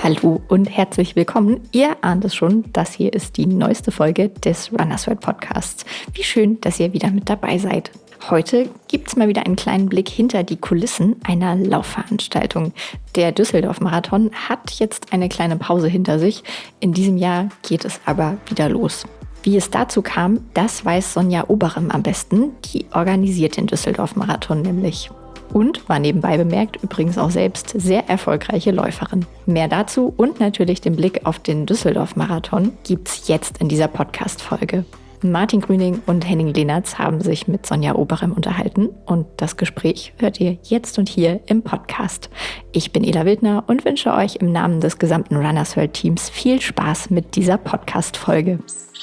Hallo und herzlich willkommen. Ihr ahnt es schon, das hier ist die neueste Folge des Runners World Podcasts. Wie schön, dass ihr wieder mit dabei seid. Heute gibt es mal wieder einen kleinen Blick hinter die Kulissen einer Laufveranstaltung. Der Düsseldorf-Marathon hat jetzt eine kleine Pause hinter sich. In diesem Jahr geht es aber wieder los. Wie es dazu kam, das weiß Sonja Oberem am besten. Die organisiert den Düsseldorf-Marathon nämlich. Und war nebenbei bemerkt übrigens auch selbst sehr erfolgreiche Läuferin. Mehr dazu und natürlich den Blick auf den Düsseldorf-Marathon gibt's jetzt in dieser Podcast-Folge. Martin Grüning und Henning Lehnertz haben sich mit Sonja Oberem unterhalten und das Gespräch hört ihr jetzt und hier im Podcast. Ich bin Ela Wildner und wünsche euch im Namen des gesamten Runners World Teams viel Spaß mit dieser Podcast-Folge.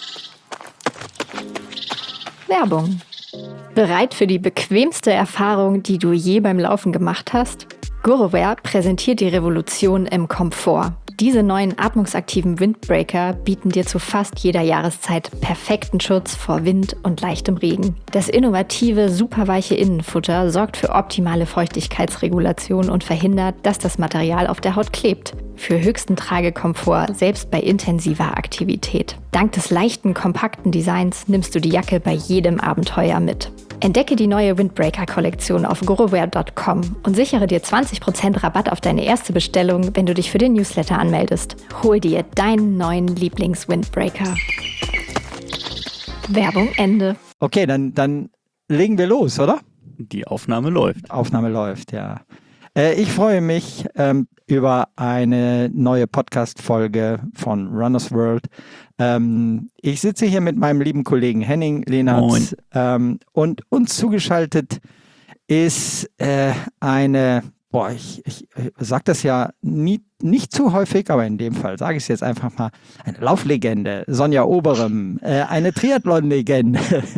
Werbung. Bereit für die bequemste Erfahrung, die du je beim Laufen gemacht hast? GoroWear präsentiert die Revolution im Komfort. Diese neuen atmungsaktiven Windbreaker bieten dir zu fast jeder Jahreszeit perfekten Schutz vor Wind und leichtem Regen. Das innovative, superweiche Innenfutter sorgt für optimale Feuchtigkeitsregulation und verhindert, dass das Material auf der Haut klebt. Für höchsten Tragekomfort, selbst bei intensiver Aktivität. Dank des leichten, kompakten Designs nimmst du die Jacke bei jedem Abenteuer mit. Entdecke die neue Windbreaker-Kollektion auf gorowear.com und sichere dir 20% Rabatt auf deine erste Bestellung, wenn du dich für den Newsletter anmeldest. Hol dir deinen neuen Lieblings-Windbreaker. Werbung Ende. Okay, dann legen wir los, oder? Die Aufnahme läuft. Aufnahme läuft, ja. Ich freue mich über eine neue Podcast-Folge von Runners World. Ich sitze hier mit meinem lieben Kollegen Henning Lehnertz und uns zugeschaltet ist eine, ich sage das ja nicht zu häufig, aber in dem Fall sage ich es jetzt einfach mal, eine Lauflegende, Sonja Oberem, eine Triathlon-Legende.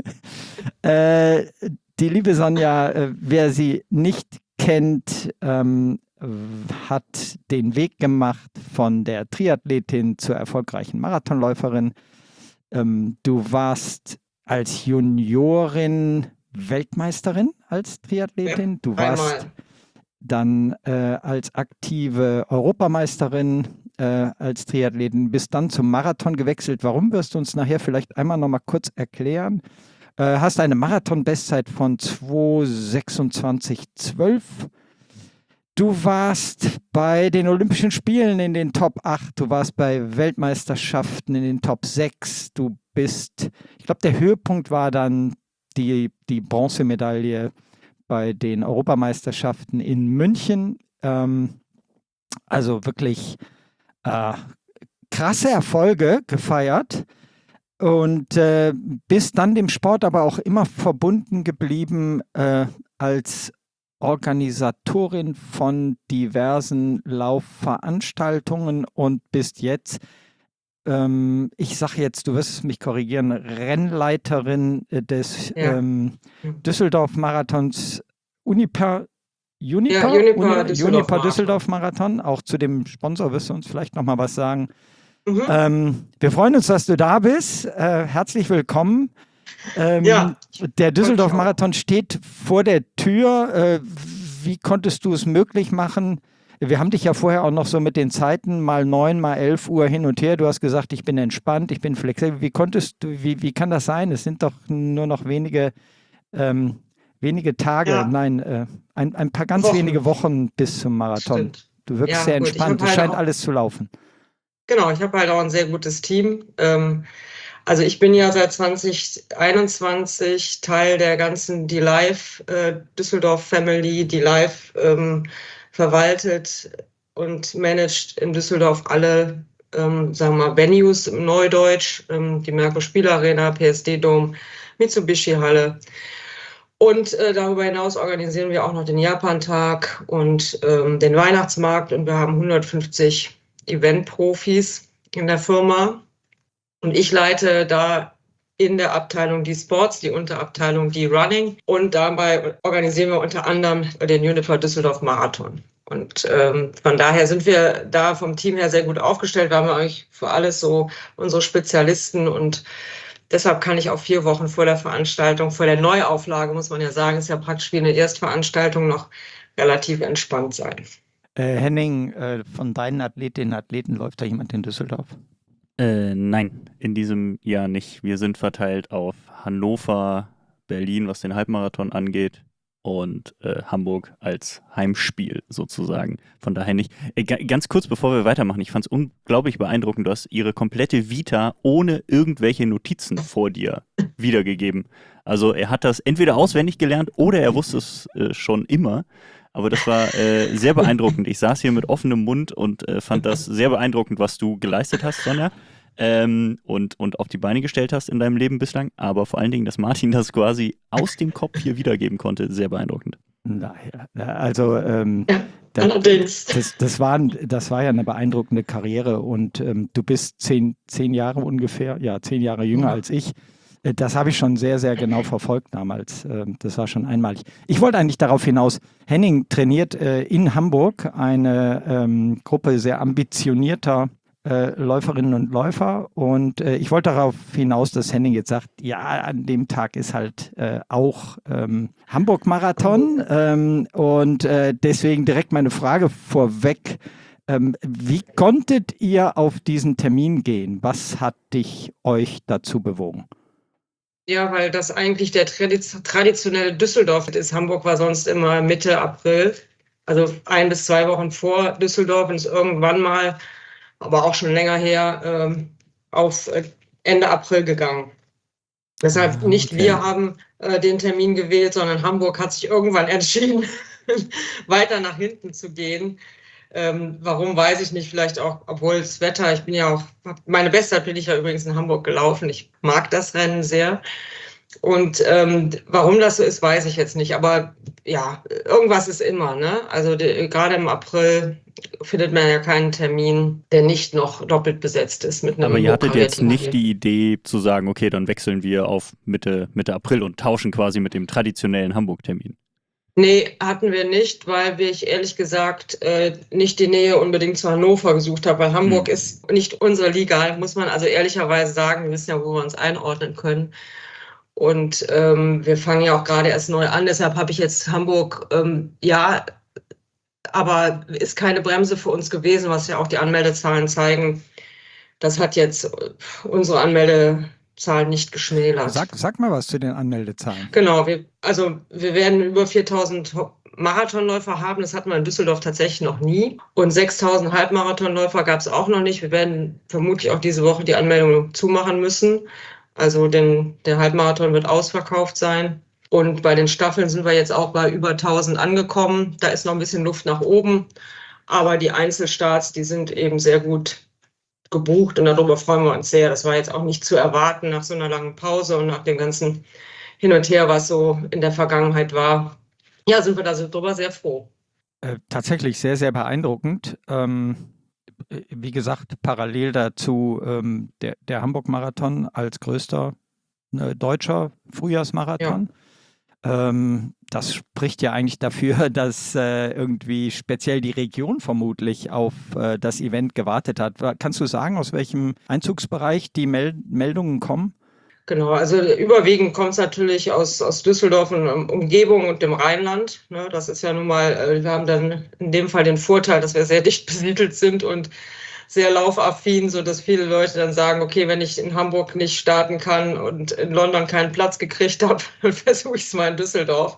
Die liebe Sonja, wer sie nicht kennt, hat den Weg gemacht von der Triathletin zur erfolgreichen Marathonläuferin. Du warst als Juniorin Weltmeisterin als Triathletin. Du warst dann als aktive Europameisterin als Triathletin, bist dann zum Marathon gewechselt. Warum, wirst du uns nachher vielleicht einmal noch mal kurz erklären? Hast eine Marathon-Bestzeit von 2:26,12. Du warst bei den Olympischen Spielen in den Top 8, du warst bei Weltmeisterschaften in den Top 6. Du bist, ich glaube, der Höhepunkt war dann die Bronzemedaille bei den Europameisterschaften in München. Also wirklich krasse Erfolge gefeiert. Und bist dann dem Sport aber auch immer verbunden geblieben als Organisatorin von diversen Laufveranstaltungen und bist jetzt, ich sage jetzt, du wirst mich korrigieren, Rennleiterin des Düsseldorf-Marathons Uniper Düsseldorf-Marathon. Auch zu dem Sponsor wirst du uns vielleicht nochmal was sagen. Wir freuen uns, dass du da bist. Herzlich willkommen. Der Düsseldorf-Marathon steht vor der Tür. Wie konntest du es möglich machen? Wir haben dich ja vorher auch noch so mit den Zeiten mal 9, mal 11 Uhr hin und her. Du hast gesagt, ich bin entspannt, ich bin flexibel. Wie kann das sein? Es sind doch nur noch wenige Tage, ein paar ganz wenige Wochen bis zum Marathon. Stimmt. Du wirkst sehr entspannt. Es scheint alles zu laufen. Genau, ich habe halt auch ein sehr gutes Team. Also ich bin ja seit 2021 Teil der ganzen DLive Düsseldorf Family. DLive verwaltet und managt in Düsseldorf alle, sagen wir mal, Venues im Neudeutsch, die Merkur-Spielarena, PSD-Dom, Mitsubishi-Halle. Und darüber hinaus organisieren wir auch noch den Japantag und den Weihnachtsmarkt. Und wir haben 150 Event-Profis in der Firma. Und ich leite da in der Abteilung die Sports, die Unterabteilung die Running. Und dabei organisieren wir unter anderem den Uniper Düsseldorf Marathon. Und von daher sind wir da vom Team her sehr gut aufgestellt. Wir haben eigentlich für alles so unsere Spezialisten. Und deshalb kann ich auch 4 Wochen vor der Veranstaltung, vor der Neuauflage, muss man ja sagen, ist ja praktisch wie eine Erstveranstaltung, noch relativ entspannt sein. Henning, von deinen Athletinnen und Athleten läuft da jemand in Düsseldorf? Nein, in diesem Jahr nicht. Wir sind verteilt auf Hannover, Berlin, was den Halbmarathon angeht, und Hamburg als Heimspiel sozusagen. Von daher nicht. Ganz kurz, bevor wir weitermachen, ich fand es unglaublich beeindruckend, du hast ihre komplette Vita ohne irgendwelche Notizen vor dir wiedergegeben. Also er hat das entweder auswendig gelernt oder er wusste es schon immer. Aber das war sehr beeindruckend. Ich saß hier mit offenem Mund und fand das sehr beeindruckend, was du geleistet hast, Sonja. Und auf die Beine gestellt hast in deinem Leben bislang. Aber vor allen Dingen, dass Martin das quasi aus dem Kopf hier wiedergeben konnte, sehr beeindruckend. Naja, also Allerdings. das war ja eine beeindruckende Karriere und du bist 10 Jahre ungefähr, 10 Jahre jünger als ich. Das habe ich schon sehr, sehr genau verfolgt damals. Das war schon einmalig. Ich wollte eigentlich darauf hinaus, Henning trainiert in Hamburg eine Gruppe sehr ambitionierter Läuferinnen und Läufer und ich wollte darauf hinaus, dass Henning jetzt sagt, ja, an dem Tag ist halt auch Hamburg-Marathon und deswegen direkt meine Frage vorweg. Wie konntet ihr auf diesen Termin gehen? Was hat euch dazu bewogen? Ja, weil das eigentlich der traditionelle Düsseldorf ist. Hamburg war sonst immer Mitte April, also 1 bis 2 Wochen vor Düsseldorf und ist irgendwann mal, aber auch schon länger her, auf Ende April gegangen. Deshalb nicht wir haben den Termin gewählt, sondern Hamburg hat sich irgendwann entschieden, weiter nach hinten zu gehen. Warum, weiß ich nicht, vielleicht auch, obwohl das Wetter, ich bin ja auch, meine Bestzeit bin ich ja übrigens in Hamburg gelaufen, ich mag das Rennen sehr und warum das so ist, weiß ich jetzt nicht, aber ja, irgendwas ist immer, ne? Also gerade im April findet man ja keinen Termin, der nicht noch doppelt besetzt ist mit einem. Aber ihr hattet jetzt nicht die Idee zu sagen, okay, dann wechseln wir auf Mitte April und tauschen quasi mit dem traditionellen Hamburg-Termin. Nee, hatten wir nicht, weil ich ehrlich gesagt nicht die Nähe unbedingt zu Hannover gesucht habe, weil Hamburg ist nicht unsere Liga, muss man also ehrlicherweise sagen. Wir wissen ja, wo wir uns einordnen können. Und wir fangen ja auch gerade erst neu an, deshalb habe ich jetzt Hamburg, ja, aber ist keine Bremse für uns gewesen, was ja auch die Anmeldezahlen zeigen. Das hat jetzt unsere Anmeldezahlen nicht geschmälert. Sag mal was zu den Anmeldezahlen. Genau, wir werden über 4.000 Marathonläufer haben. Das hatten wir in Düsseldorf tatsächlich noch nie. Und 6.000 Halbmarathonläufer gab es auch noch nicht. Wir werden vermutlich auch diese Woche die Anmeldung zumachen müssen. Also der Halbmarathon wird ausverkauft sein. Und bei den Staffeln sind wir jetzt auch bei über 1.000 angekommen. Da ist noch ein bisschen Luft nach oben. Aber die Einzelstarts, die sind eben sehr gut gebucht und darüber freuen wir uns sehr. Das war jetzt auch nicht zu erwarten nach so einer langen Pause und nach dem ganzen Hin und Her, was so in der Vergangenheit war. Ja, sind wir darüber sehr froh. Tatsächlich sehr, sehr beeindruckend. Wie gesagt, parallel dazu der Hamburg-Marathon als größter deutscher Frühjahrsmarathon. Ja. Das spricht ja eigentlich dafür, dass irgendwie speziell die Region vermutlich auf das Event gewartet hat. Kannst du sagen, aus welchem Einzugsbereich die Meldungen kommen? Genau, also überwiegend kommt es natürlich aus Düsseldorf und Umgebung und dem Rheinland. Ne? Das ist ja nun mal, wir haben dann in dem Fall den Vorteil, dass wir sehr dicht besiedelt sind und sehr laufaffin, sodass viele Leute dann sagen, okay, wenn ich in Hamburg nicht starten kann und in London keinen Platz gekriegt habe, dann versuche ich es mal in Düsseldorf.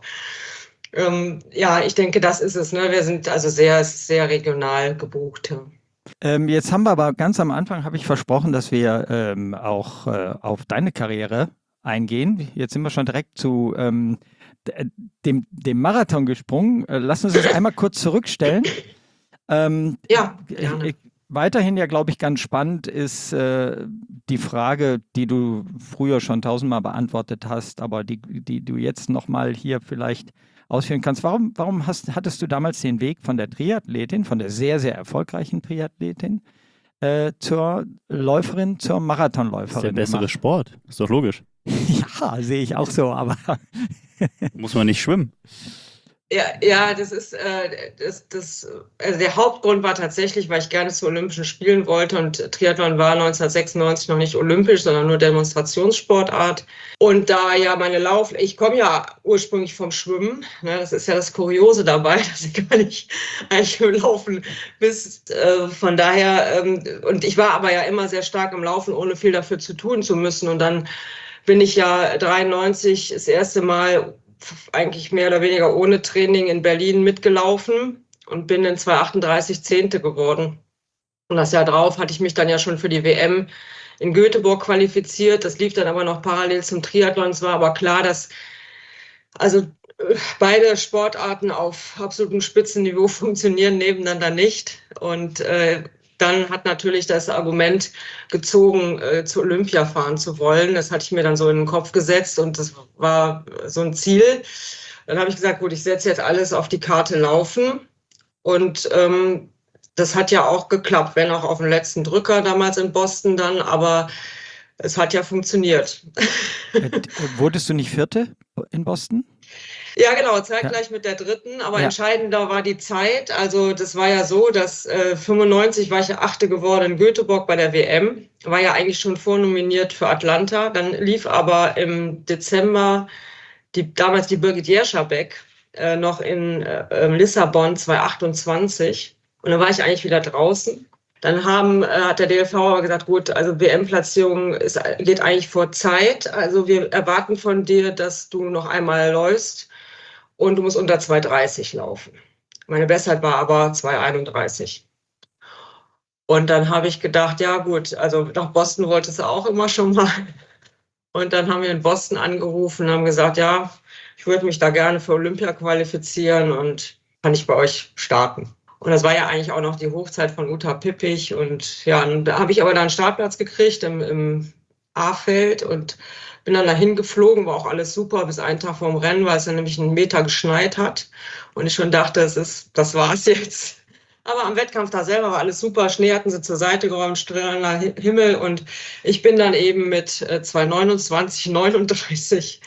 Ja, ich denke, das ist es. Ne? Wir sind also sehr regional gebucht. Ja. Jetzt haben wir aber ganz am Anfang, habe ich versprochen, dass wir auch auf deine Karriere eingehen. Jetzt sind wir schon direkt zu dem Marathon gesprungen. Lass uns das einmal kurz zurückstellen. Ja, gerne. Weiterhin ja, glaube ich, ganz spannend ist die Frage, die du früher schon 1000-mal beantwortet hast, aber die du jetzt nochmal hier vielleicht ausführen kannst. Warum hattest du damals den Weg von der Triathletin, von der sehr, sehr erfolgreichen Triathletin zur Läuferin, zur Marathonläuferin? Das ist der bessere Sport, ist doch logisch. Ja, sehe ich auch so, aber muss man nicht schwimmen? Ja, das ist also der Hauptgrund war tatsächlich, weil ich gerne zu Olympischen Spielen wollte und Triathlon war 1996 noch nicht olympisch, sondern nur Demonstrationssportart. Und da ja ich komme ja ursprünglich vom Schwimmen, ne, das ist ja das Kuriose dabei, dass ich gar nicht eigentlich im Laufen bis, von daher, und ich war aber ja immer sehr stark im Laufen, ohne viel dafür zu tun zu müssen. Und dann bin ich ja 93 das erste Mal eigentlich mehr oder weniger ohne Training in Berlin mitgelaufen und bin in 2:38 Zehnte geworden. Und das Jahr drauf hatte ich mich dann ja schon für die WM in Göteborg qualifiziert. Das lief dann aber noch parallel zum Triathlon. Es war aber klar, dass also beide Sportarten auf absolutem Spitzenniveau funktionieren nebeneinander nicht. Und dann hat natürlich das Argument gezogen, zu Olympia fahren zu wollen. Das hatte ich mir dann so in den Kopf gesetzt und das war so ein Ziel. Dann habe ich gesagt, gut, ich setze jetzt alles auf die Karte Laufen. Und das hat ja auch geklappt, wenn auch auf den letzten Drücker damals in Boston dann, aber es hat ja funktioniert. Wurdest du nicht Vierte in Boston? Ja, genau, zeitgleich mit der dritten, aber entscheidender war die Zeit. Also das war ja so, dass 95 war ich ja Achte geworden in Göteborg bei der WM, war ja eigentlich schon vornominiert für Atlanta. Dann lief aber im Dezember damals die Birgit Jerschabek noch in Lissabon 2028 und dann war ich eigentlich wieder draußen. Dann hat der DLV aber gesagt, gut, also WM-Platzierung geht eigentlich vor Zeit. Also wir erwarten von dir, dass du noch einmal läufst und du musst unter 2:30 laufen. Meine Bestzeit war aber 2:31. Und dann habe ich gedacht, ja gut, also nach Boston wolltest du auch immer schon mal. Und dann haben wir in Boston angerufen und haben gesagt, ja, ich würde mich da gerne für Olympia qualifizieren und kann ich bei euch starten. Und das war ja eigentlich auch noch die Hochzeit von Uta Pippich. Und ja, und da habe ich aber dann einen Startplatz gekriegt im A-Feld und bin dann dahin geflogen, war auch alles super, bis einen Tag vorm Rennen, weil es dann nämlich 1 Meter geschneit hat. Und ich schon dachte, das war's jetzt. Aber am Wettkampf selber war alles super. Schnee hatten sie zur Seite geräumt, strahlender Himmel. Und ich bin dann eben mit 2:29, 39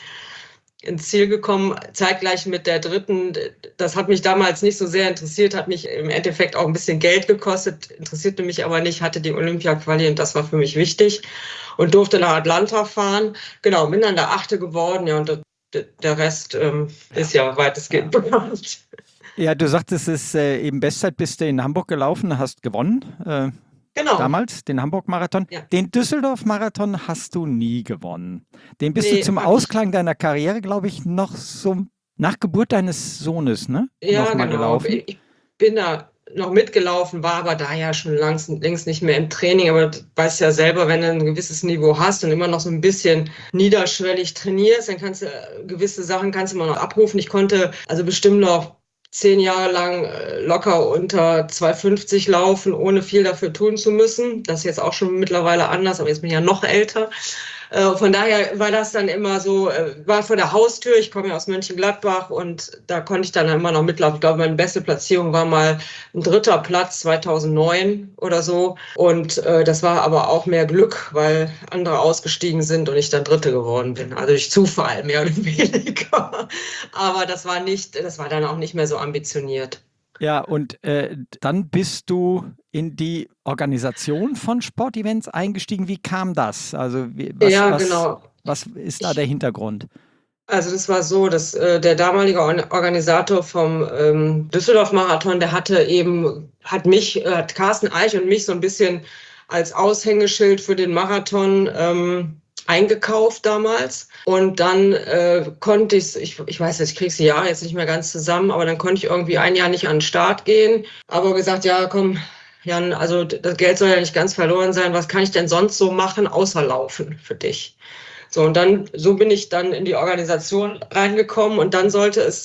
ins Ziel gekommen, zeitgleich mit der dritten. Das hat mich damals nicht so sehr interessiert, hat mich im Endeffekt auch ein bisschen Geld gekostet, interessierte mich aber nicht, hatte die Olympia-Quali und das war für mich wichtig und durfte nach Atlanta fahren. Genau, bin dann der Achte geworden, ja, und der Rest ist ja weitestgehend bekannt. Ja, du sagtest es eben Bestzeit, bist du in Hamburg gelaufen, hast gewonnen. Genau. Damals, den Hamburg-Marathon. Ja. Den Düsseldorf-Marathon hast du nie gewonnen. Den bist du zum Ausklang deiner Karriere, glaube ich, noch so nach Geburt deines Sohnes, ne? Ja, noch mal genau. gelaufen. Ich bin da noch mitgelaufen, war aber da ja schon längst nicht mehr im Training. Aber du weißt ja selber, wenn du ein gewisses Niveau hast und immer noch so ein bisschen niederschwellig trainierst, dann kannst du gewisse Sachen kannst du immer noch abrufen. Ich konnte also bestimmt noch 10 Jahre lang locker unter 2:50 laufen, ohne viel dafür tun zu müssen. Das ist jetzt auch schon mittlerweile anders, aber jetzt bin ich ja noch älter. Von daher war das dann immer so, war vor der Haustür, ich komme ja aus Mönchengladbach und da konnte ich dann immer noch mitlaufen. Ich glaube, meine beste Platzierung war mal ein 3. Platz 2009 oder so. Und das war aber auch mehr Glück, weil andere ausgestiegen sind und ich dann Dritte geworden bin. Also durch Zufall mehr oder weniger. Aber das war dann auch nicht mehr so ambitioniert. Ja, und dann bist du in die Organisation von Sportevents eingestiegen. Wie kam das? Also Genau. Was ist da der Hintergrund? Also das war so, dass der damalige Organisator vom Düsseldorf-Marathon, der hat Carsten Eich und mich so ein bisschen als Aushängeschild für den Marathon eingekauft damals. Und dann konnte ich weiß jetzt, ich kriege die Jahre jetzt nicht mehr ganz zusammen, aber dann konnte ich irgendwie ein Jahr nicht an den Start gehen. Aber gesagt, ja, komm, Jan, also das Geld soll ja nicht ganz verloren sein. Was kann ich denn sonst so machen, außer laufen für dich? So, und so bin ich dann in die Organisation reingekommen und dann sollte es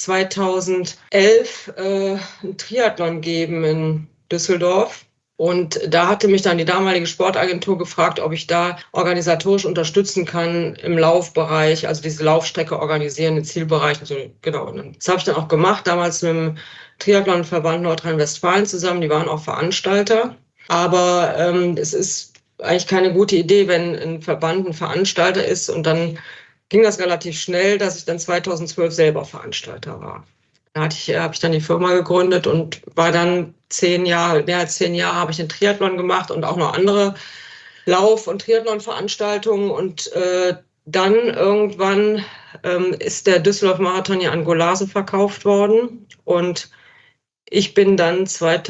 2011 ein Triathlon geben in Düsseldorf. Und da hatte mich dann die damalige Sportagentur gefragt, ob ich da organisatorisch unterstützen kann im Laufbereich, also diese Laufstrecke organisieren, den Zielbereich. Also, genau, und das habe ich dann auch gemacht, damals mit dem Triathlonverband Nordrhein-Westfalen zusammen, die waren auch Veranstalter. Aber es ist eigentlich keine gute Idee, wenn ein Verband ein Veranstalter ist. Und dann ging das relativ schnell, dass ich dann 2012 selber Veranstalter war. habe ich dann die Firma gegründet und war dann mehr als 10 Jahre habe ich den Triathlon gemacht und auch noch andere Lauf- und Triathlon-Veranstaltungen. Und dann irgendwann ist der Düsseldorf-Marathon ja an Golazo verkauft worden. Und ich bin dann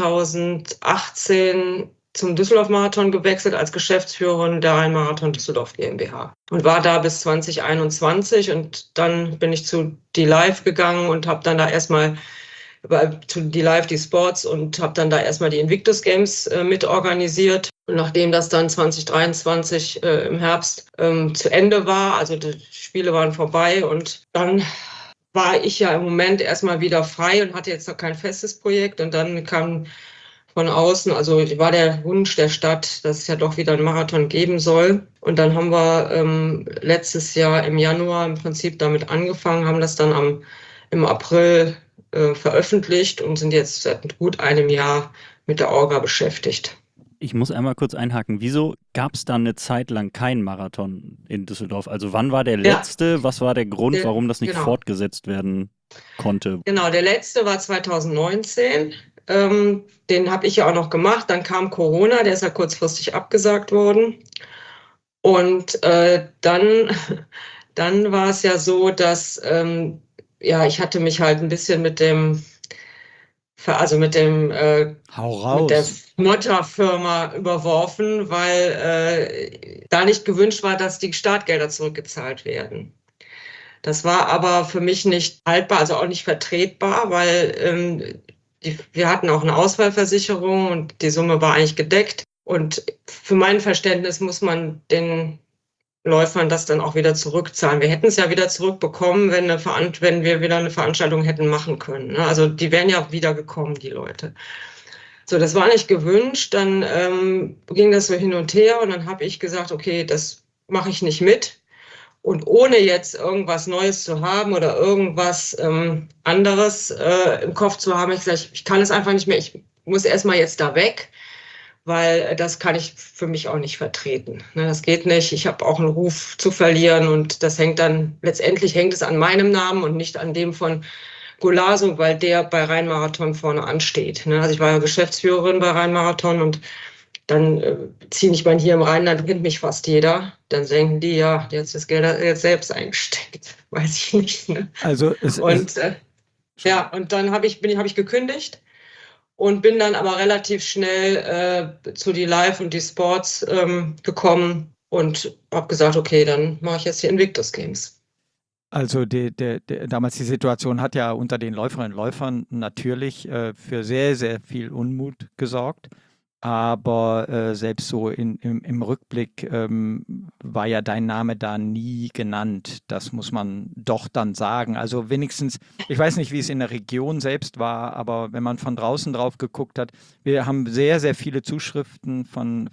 2018 zum Düsseldorf-Marathon gewechselt als Geschäftsführerin der Rhein-Marathon Düsseldorf GmbH und war da bis 2021. Und dann bin ich zu D-Live gegangen und habe dann da erstmal zu D-Live, die Sports, und habe dann da erstmal die Invictus Games mitorganisiert. Und nachdem das dann 2023 im Herbst zu Ende war, also die Spiele waren vorbei, und dann war ich ja im Moment erstmal wieder frei und hatte jetzt noch kein festes Projekt. Und dann kam von außen, also war der Wunsch der Stadt, dass es ja doch wieder einen Marathon geben soll. Und dann haben wir letztes Jahr im Januar im Prinzip damit angefangen, haben das dann im April veröffentlicht und sind jetzt seit gut einem Jahr mit der Orga beschäftigt. Ich muss einmal kurz einhaken. Wieso gab es dann eine Zeit lang keinen Marathon in Düsseldorf? Also wann war der letzte? Ja. Was war der Grund, warum das nicht fortgesetzt werden konnte? Genau, der letzte war 2019. Den habe ich ja auch noch gemacht. Dann kam Corona, der ist ja kurzfristig abgesagt worden. Und dann war es ja so, dass ich hatte mich halt ein bisschen mit der Motterfirma überworfen, weil da nicht gewünscht war, dass die Startgelder zurückgezahlt werden. Das war aber für mich nicht haltbar, also auch nicht vertretbar, weil wir hatten auch eine Ausfallversicherung und die Summe war eigentlich gedeckt. Und für mein Verständnis muss man den Läufern das dann auch wieder zurückzahlen. Wir hätten es ja wieder zurückbekommen, wenn wir wieder eine Veranstaltung hätten machen können. Also die wären ja wieder gekommen, die Leute. So, das war nicht gewünscht. Dann ging das so hin und her und dann habe ich gesagt, okay, das mache ich nicht mit. Und ohne jetzt irgendwas Neues zu haben oder irgendwas anderes im Kopf zu haben, ich gesagt, ich kann es einfach nicht mehr, ich muss erstmal jetzt da weg, weil das kann ich für mich auch nicht vertreten. Das geht nicht. Ich habe auch einen Ruf zu verlieren und letztendlich hängt es an meinem Namen und nicht an dem von Golazo, weil der bei Rhein-Marathon vorne ansteht. Also ich war ja Geschäftsführerin bei Rhein-Marathon und dann ich meine, hier im Rheinland kennt mich fast jeder. Dann denken die, ja, die hat das Geld jetzt selbst eingesteckt. Weiß ich nicht. Ne? Also und dann habe ich gekündigt und bin dann aber relativ schnell zu die Live und die Sports gekommen und habe gesagt, okay, dann mache ich jetzt die Invictus Games. Also damals die Situation hat ja unter den Läuferinnen und Läufern natürlich für sehr, sehr viel Unmut gesorgt. Aber selbst so im Rückblick war ja dein Name da nie genannt. Das muss man doch dann sagen. Also wenigstens, ich weiß nicht, wie es in der Region selbst war, aber wenn man von draußen drauf geguckt hat, wir haben sehr, sehr viele Zuschriften von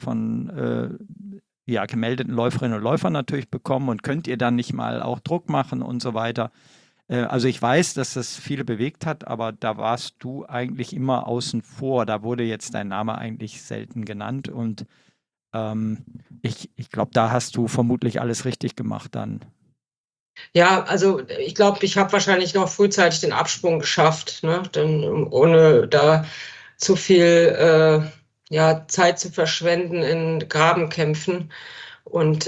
gemeldeten Läuferinnen und Läufern natürlich bekommen und könnt ihr dann nicht mal auch Druck machen und so weiter. Also ich weiß, dass das viele bewegt hat, aber da warst du eigentlich immer außen vor. Da wurde jetzt dein Name eigentlich selten genannt und ich glaube, da hast du vermutlich alles richtig gemacht dann. Ja, also ich glaube, ich habe wahrscheinlich noch frühzeitig den Absprung geschafft, ne? Denn ohne da zu viel Zeit zu verschwenden in Grabenkämpfen und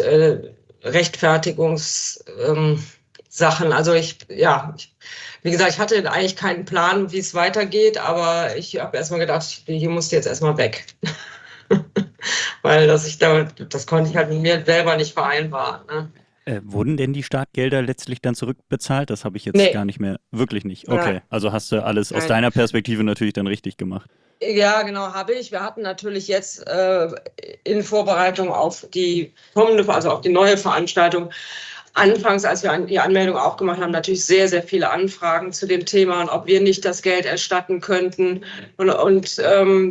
Rechtfertigungssachen. Also wie gesagt, ich hatte eigentlich keinen Plan, wie es weitergeht, aber ich habe erstmal gedacht, hier musst du jetzt erstmal weg. Weil das konnte ich halt mit mir selber nicht vereinbaren. Ne? Wurden denn die Startgelder letztlich dann zurückbezahlt? Das habe ich jetzt gar nicht mehr, wirklich nicht. Okay, ja. Also hast du alles aus deiner Perspektive natürlich dann richtig gemacht. Ja, genau, habe ich. Wir hatten natürlich jetzt in Vorbereitung auf die kommende, also auf die neue Veranstaltung, anfangs, als wir die Anmeldung auch gemacht haben, natürlich sehr, sehr viele Anfragen zu dem Thema und ob wir nicht das Geld erstatten könnten. Und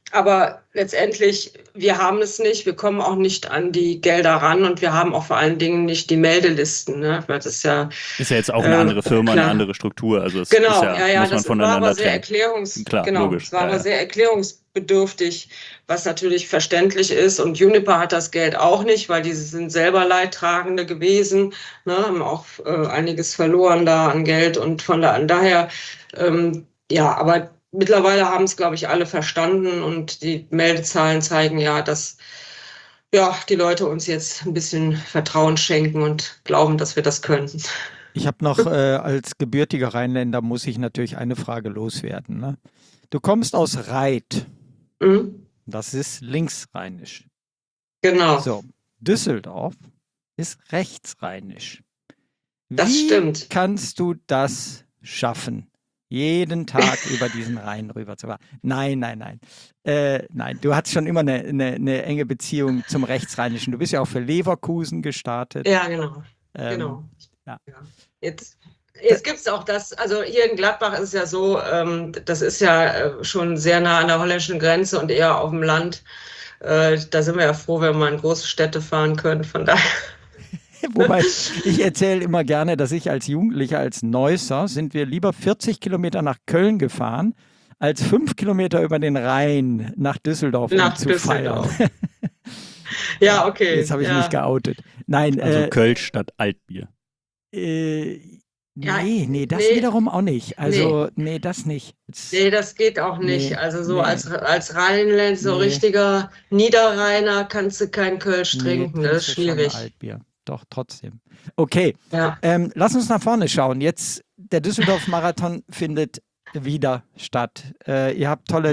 Aber letztendlich, wir haben es nicht, wir kommen auch nicht an die Gelder ran und wir haben auch vor allen Dingen nicht die Meldelisten, ne? Weil das ist ja jetzt auch eine andere Firma, klar. eine andere Struktur. Also es Genau, ist ja, ja, muss man das war voneinander aber sehr trennen. Klar, logisch. es war aber sehr erklärungsbedürftig, was natürlich verständlich ist. Und Juniper hat das Geld auch nicht, weil die sind selber Leidtragende gewesen, ne, haben auch einiges verloren da an Geld und daher, ja, aber mittlerweile haben es, glaube ich, alle verstanden und die Meldezahlen zeigen ja, dass ja, die Leute uns jetzt ein bisschen Vertrauen schenken und glauben, dass wir das können. Ich habe noch als gebürtiger Rheinländer muss ich natürlich eine Frage loswerden. Ne? Du kommst aus Reit. Mhm. Das ist linksrheinisch. Genau. So, Düsseldorf ist rechtsrheinisch. Das Wie stimmt. kannst du das schaffen, jeden Tag über diesen Rhein rüber zu fahren? Nein. Nein, du hattest schon immer eine enge Beziehung zum Rechtsrheinischen. Du bist ja auch für Leverkusen gestartet. Ja, genau. Genau. Ja. Jetzt gibt es auch das, also hier in Gladbach ist es ja so, das ist ja schon sehr nah an der holländischen Grenze und eher auf dem Land. Da sind wir ja froh, wenn wir in große Städte fahren können. Von daher. Wobei, ich erzähle immer gerne, dass ich als Jugendlicher, als Neusser, sind wir lieber 40 Kilometer nach Köln gefahren, als 5 Kilometer über den Rhein nach Düsseldorf, um zu feiern. Ja, okay. Jetzt habe ich mich geoutet. Nein, also Köln statt Altbier. Nee, wiederum auch nicht. Also, nee, das nicht. Nee, das geht auch nicht. Also so als Rheinländer, so richtiger Niederrheiner kannst du kein Kölsch trinken. Das ist schwierig. Schon Altbier. Doch, trotzdem. Okay, ja. Lass uns nach vorne schauen. Jetzt, der Düsseldorf-Marathon findet wieder statt. Ihr habt tolle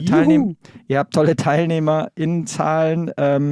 TeilnehmerInnenzahlen.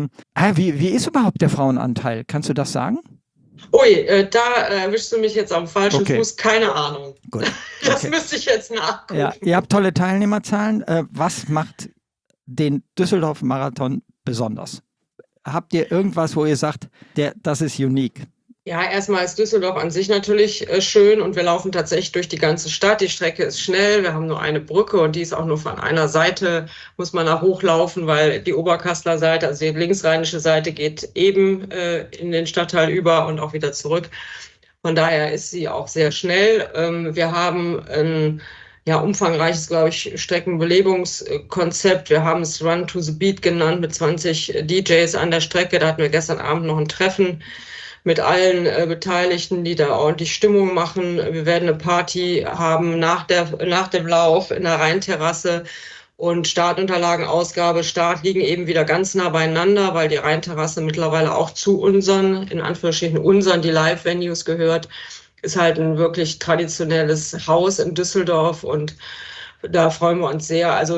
Wie ist überhaupt der Frauenanteil? Kannst du das sagen? Ui, da erwischst du mich jetzt am falschen Fuß. Keine Ahnung. Gut. Okay. Das müsste ich jetzt nachgucken. Ja, ihr habt tolle Teilnehmerzahlen. Was macht den Düsseldorf-Marathon besonders? Habt ihr irgendwas, wo ihr sagt, das ist unique? Ja, erstmal ist Düsseldorf an sich natürlich schön und wir laufen tatsächlich durch die ganze Stadt. Die Strecke ist schnell, wir haben nur eine Brücke und die ist auch nur von einer Seite, muss man da hochlaufen, weil die Oberkasseler Seite, also die linksrheinische Seite, geht eben in den Stadtteil über und auch wieder zurück. Von daher ist sie auch sehr schnell. Wir haben ein umfangreiches, glaube ich, Streckenbelebungskonzept. Wir haben es Run to the Beat genannt mit 20 DJs an der Strecke. Da hatten wir gestern Abend noch ein Treffen mit allen Beteiligten, die da ordentlich Stimmung machen. Wir werden eine Party haben nach dem Lauf in der Rheinterrasse und Startunterlagenausgabe. Start liegen eben wieder ganz nah beieinander, weil die Rheinterrasse mittlerweile auch zu unseren, in Anführungsstrichen die Live-Venues gehört. Ist halt ein wirklich traditionelles Haus in Düsseldorf und da freuen wir uns sehr. Also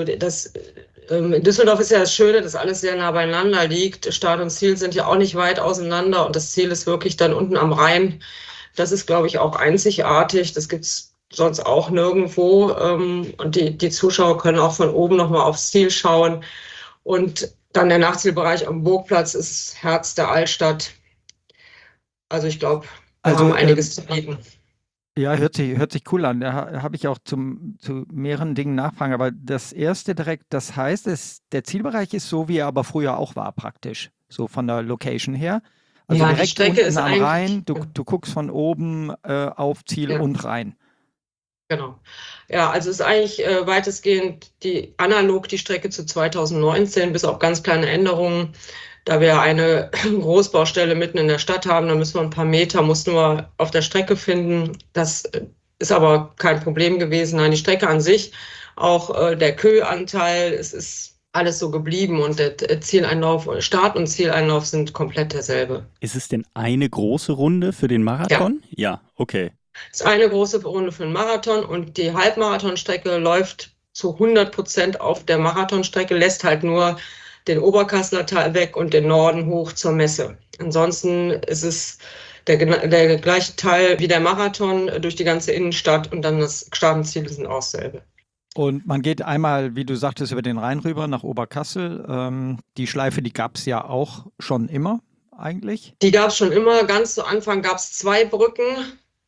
in Düsseldorf ist ja das Schöne, dass alles sehr nah beieinander liegt. Start und Ziel sind ja auch nicht weit auseinander und das Ziel ist wirklich dann unten am Rhein. Das ist, glaube ich, auch einzigartig. Das gibt es sonst auch nirgendwo. Und die Zuschauer können auch von oben nochmal aufs Ziel schauen. Und dann der Nachzielbereich am Burgplatz ist Herz der Altstadt. Also ich glaube, wir haben einiges zu bieten. Ja, hört sich cool an. Da habe ich auch zu mehreren Dingen nachfragen. Aber das erste direkt, das heißt, der Zielbereich ist so, wie er aber früher auch war, praktisch. So von der Location her. Also ja, direkt die Strecke unten ist am Rhein. Du guckst von oben auf Ziel und Rhein. Genau. Ja, also ist eigentlich weitestgehend analog die Strecke zu 2019, bis auf ganz kleine Änderungen. Da wir eine Großbaustelle mitten in der Stadt haben, da müssen wir ein paar Meter, mussten wir auf der Strecke finden. Das ist aber kein Problem gewesen. Nein, die Strecke an sich, auch der Kö-Anteil, es ist alles so geblieben und der Start- und Zieleinlauf sind komplett derselbe. Ist es denn eine große Runde für den Marathon? Ja, okay. Es ist eine große Runde für den Marathon und die Halbmarathonstrecke läuft zu 100% auf der Marathonstrecke, lässt halt nur den Oberkasseler Teil weg und den Norden hoch zur Messe. Ansonsten ist es der gleiche Teil wie der Marathon durch die ganze Innenstadt und dann das Start und Ziel sind auch dasselbe. Und man geht einmal, wie du sagtest, über den Rhein rüber nach Oberkassel. Die Schleife, die gab es ja auch schon immer eigentlich. Die gab es schon immer. Ganz zu Anfang gab es 2 Brücken.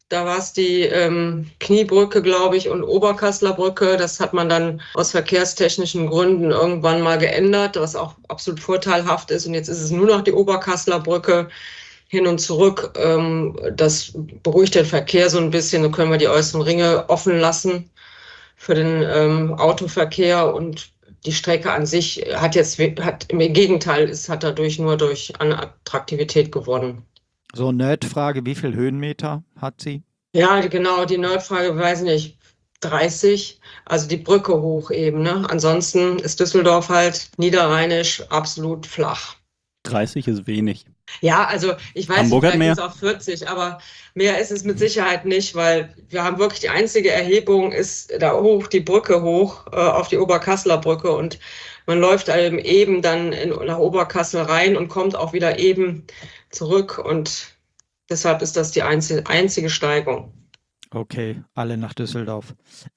Da war es die Kniebrücke, glaube ich, und Oberkassler Brücke. Das hat man dann aus verkehrstechnischen Gründen irgendwann mal geändert, was auch absolut vorteilhaft ist. Und jetzt ist es nur noch die Oberkassler Brücke hin und zurück. Das beruhigt den Verkehr so ein bisschen. Da können wir die äußeren Ringe offen lassen für den Autoverkehr. Und die Strecke an sich hat im Gegenteil, hat dadurch nur an Attraktivität gewonnen. So, Nerdfrage, wie viel Höhenmeter hat sie? Ja, genau, die Nerdfrage, weiß nicht, 30, also die Brücke hoch eben, ne? Ansonsten ist Düsseldorf halt niederrheinisch absolut flach. 30 ist wenig. Ja, also ich weiß Hamburg nicht, hat vielleicht mehr. ist es auch 40, aber mehr ist es mit Sicherheit nicht, weil wir haben wirklich die einzige Erhebung ist da hoch, die Brücke hoch, auf die Oberkasseler Brücke und man läuft eben dann nach Oberkassel rein und kommt auch wieder eben zurück und deshalb ist das die einzige Steigung. Okay, alle nach Düsseldorf.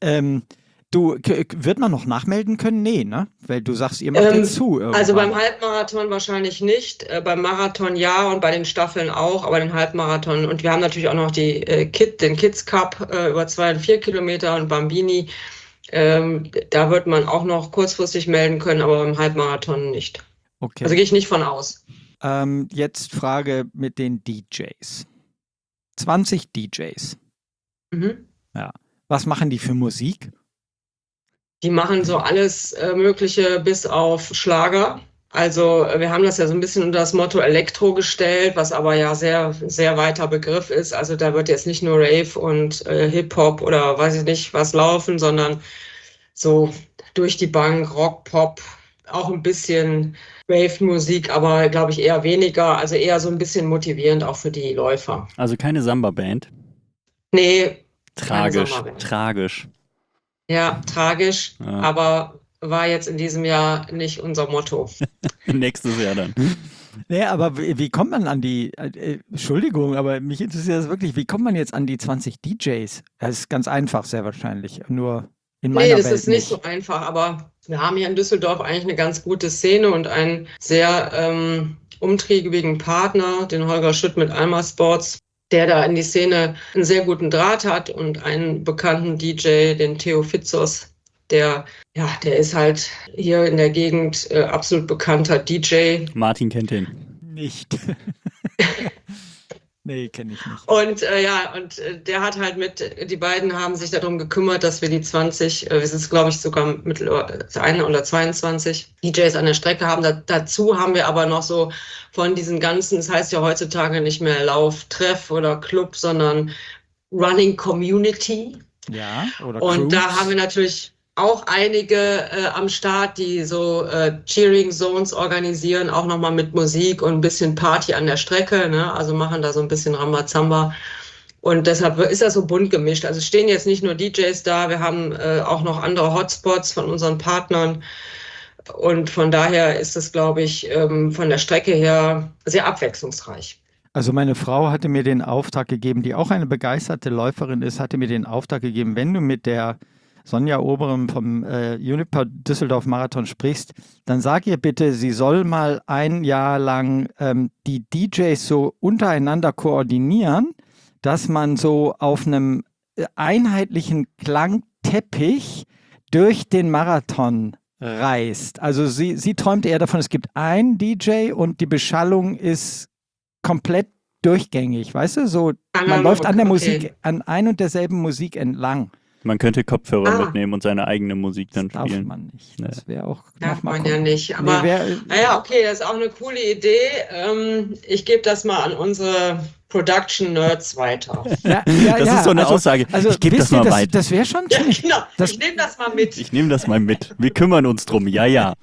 Wird man noch nachmelden können? Nee, ne? Weil du sagst, ihr macht jetzt zu irgendwann. Also beim Halbmarathon wahrscheinlich nicht, beim Marathon ja und bei den Staffeln auch, aber den Halbmarathon. Und wir haben natürlich auch noch den Kids Cup über 2 und 4 Kilometer und Bambini. Da wird man auch noch kurzfristig melden können, aber beim Halbmarathon nicht. Okay. Also gehe ich nicht von aus. Jetzt Frage mit den DJs. 20 DJs. Mhm. Ja. Was machen die für Musik? Die machen so alles Mögliche bis auf Schlager. Also wir haben das ja so ein bisschen unter das Motto Elektro gestellt, was aber ja sehr, sehr weiter Begriff ist. Also da wird jetzt nicht nur Rave und Hip-Hop oder weiß ich nicht was laufen, sondern so durch die Bank, Rock, Pop, auch ein bisschen Rave-Musik, aber glaube ich eher weniger. Also eher so ein bisschen motivierend auch für die Läufer. Also keine Samba-Band. Nee, Tragisch. Ja, tragisch, Ja. aber war jetzt in diesem Jahr nicht unser Motto. Nächstes Jahr dann. Nee, aber wie kommt man an die, Entschuldigung, aber mich interessiert das wirklich, wie kommt man jetzt an die 20 DJs? Das ist ganz einfach, sehr wahrscheinlich, nur in meiner Nee, das Welt ist nicht so einfach, aber wir haben hier in Düsseldorf eigentlich eine ganz gute Szene und einen sehr umtriebigen Partner, den Holger Schütt mit Alma Sports, der da in die Szene einen sehr guten Draht hat und einen bekannten DJ, den Theo Fitzos, der ist halt hier in der Gegend absolut bekannter DJ. Martin kennt den. Nicht. Nee, kenne ich nicht. Und der hat halt die beiden haben sich darum gekümmert, dass wir die 20, wir sind glaube ich sogar mittlerweile 1 oder 22 DJs an der Strecke haben. Dazu haben wir aber noch so von diesen ganzen, das heißt ja heutzutage nicht mehr Lauf, Treff oder Club, sondern Running Community. Ja, oder Und Cruise. da haben wir natürlich auch einige am Start, die so Cheering Zones organisieren, auch nochmal mit Musik und ein bisschen Party an der Strecke, ne? Also machen da so ein bisschen Rambazamba. Und deshalb ist das so bunt gemischt. Also es stehen jetzt nicht nur DJs da, wir haben auch noch andere Hotspots von unseren Partnern. Und von daher ist es, glaube ich, von der Strecke her sehr abwechslungsreich. Also meine Frau hatte mir den Auftrag gegeben, die auch eine begeisterte Läuferin ist, hatte mir den Auftrag gegeben, wenn du mit der Sonja Oberem vom Uniper Düsseldorf Marathon sprichst, dann sag ihr bitte, sie soll mal ein Jahr lang die DJs so untereinander koordinieren, dass man so auf einem einheitlichen Klangteppich durch den Marathon reist. Also sie träumt eher davon, es gibt einen DJ und die Beschallung ist komplett durchgängig, weißt du? So, man läuft an der Musik, an ein und derselben Musik entlang. Man könnte Kopfhörer mitnehmen und seine eigene Musik dann Das spielen. darf man nicht. Das wäre auch Darf man ja nicht. Aber naja, okay, das ist auch eine coole Idee. Ich gebe das mal an unsere Production Nerds weiter. Ja, das ist so eine Aussage. Also, ich gebe das mal weiter. Das wäre schon ziemlich. Ja, genau. Ich nehme das mal mit. Ich nehme das mal mit. Wir kümmern uns drum. Ja.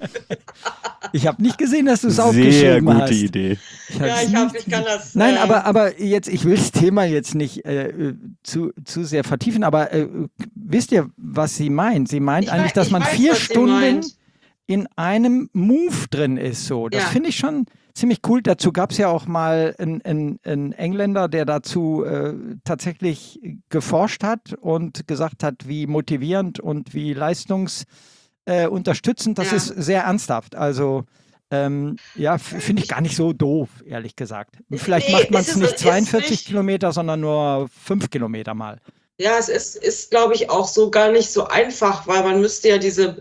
Ich habe nicht gesehen, dass du es aufgeschrieben hast. Sehr gute Idee. Ich kann das. Nein, aber jetzt, ich will das Thema jetzt nicht zu sehr vertiefen, aber wisst ihr, was sie meint? Sie meint eigentlich, dass man 4 Stunden in einem Move drin ist. So. Das finde ich schon ziemlich cool. Dazu gab es ja auch mal einen Engländer, der dazu tatsächlich geforscht hat und gesagt hat, wie motivierend und wie leistungsunterstützend. Das ist sehr ernsthaft. Also Ja, finde ich gar nicht so doof, ehrlich gesagt. Vielleicht Nee, macht man ist es es nicht ist 42 nicht. Kilometer, sondern nur 5 Kilometer mal. Ja, es ist, glaube ich, auch so gar nicht so einfach, weil man müsste ja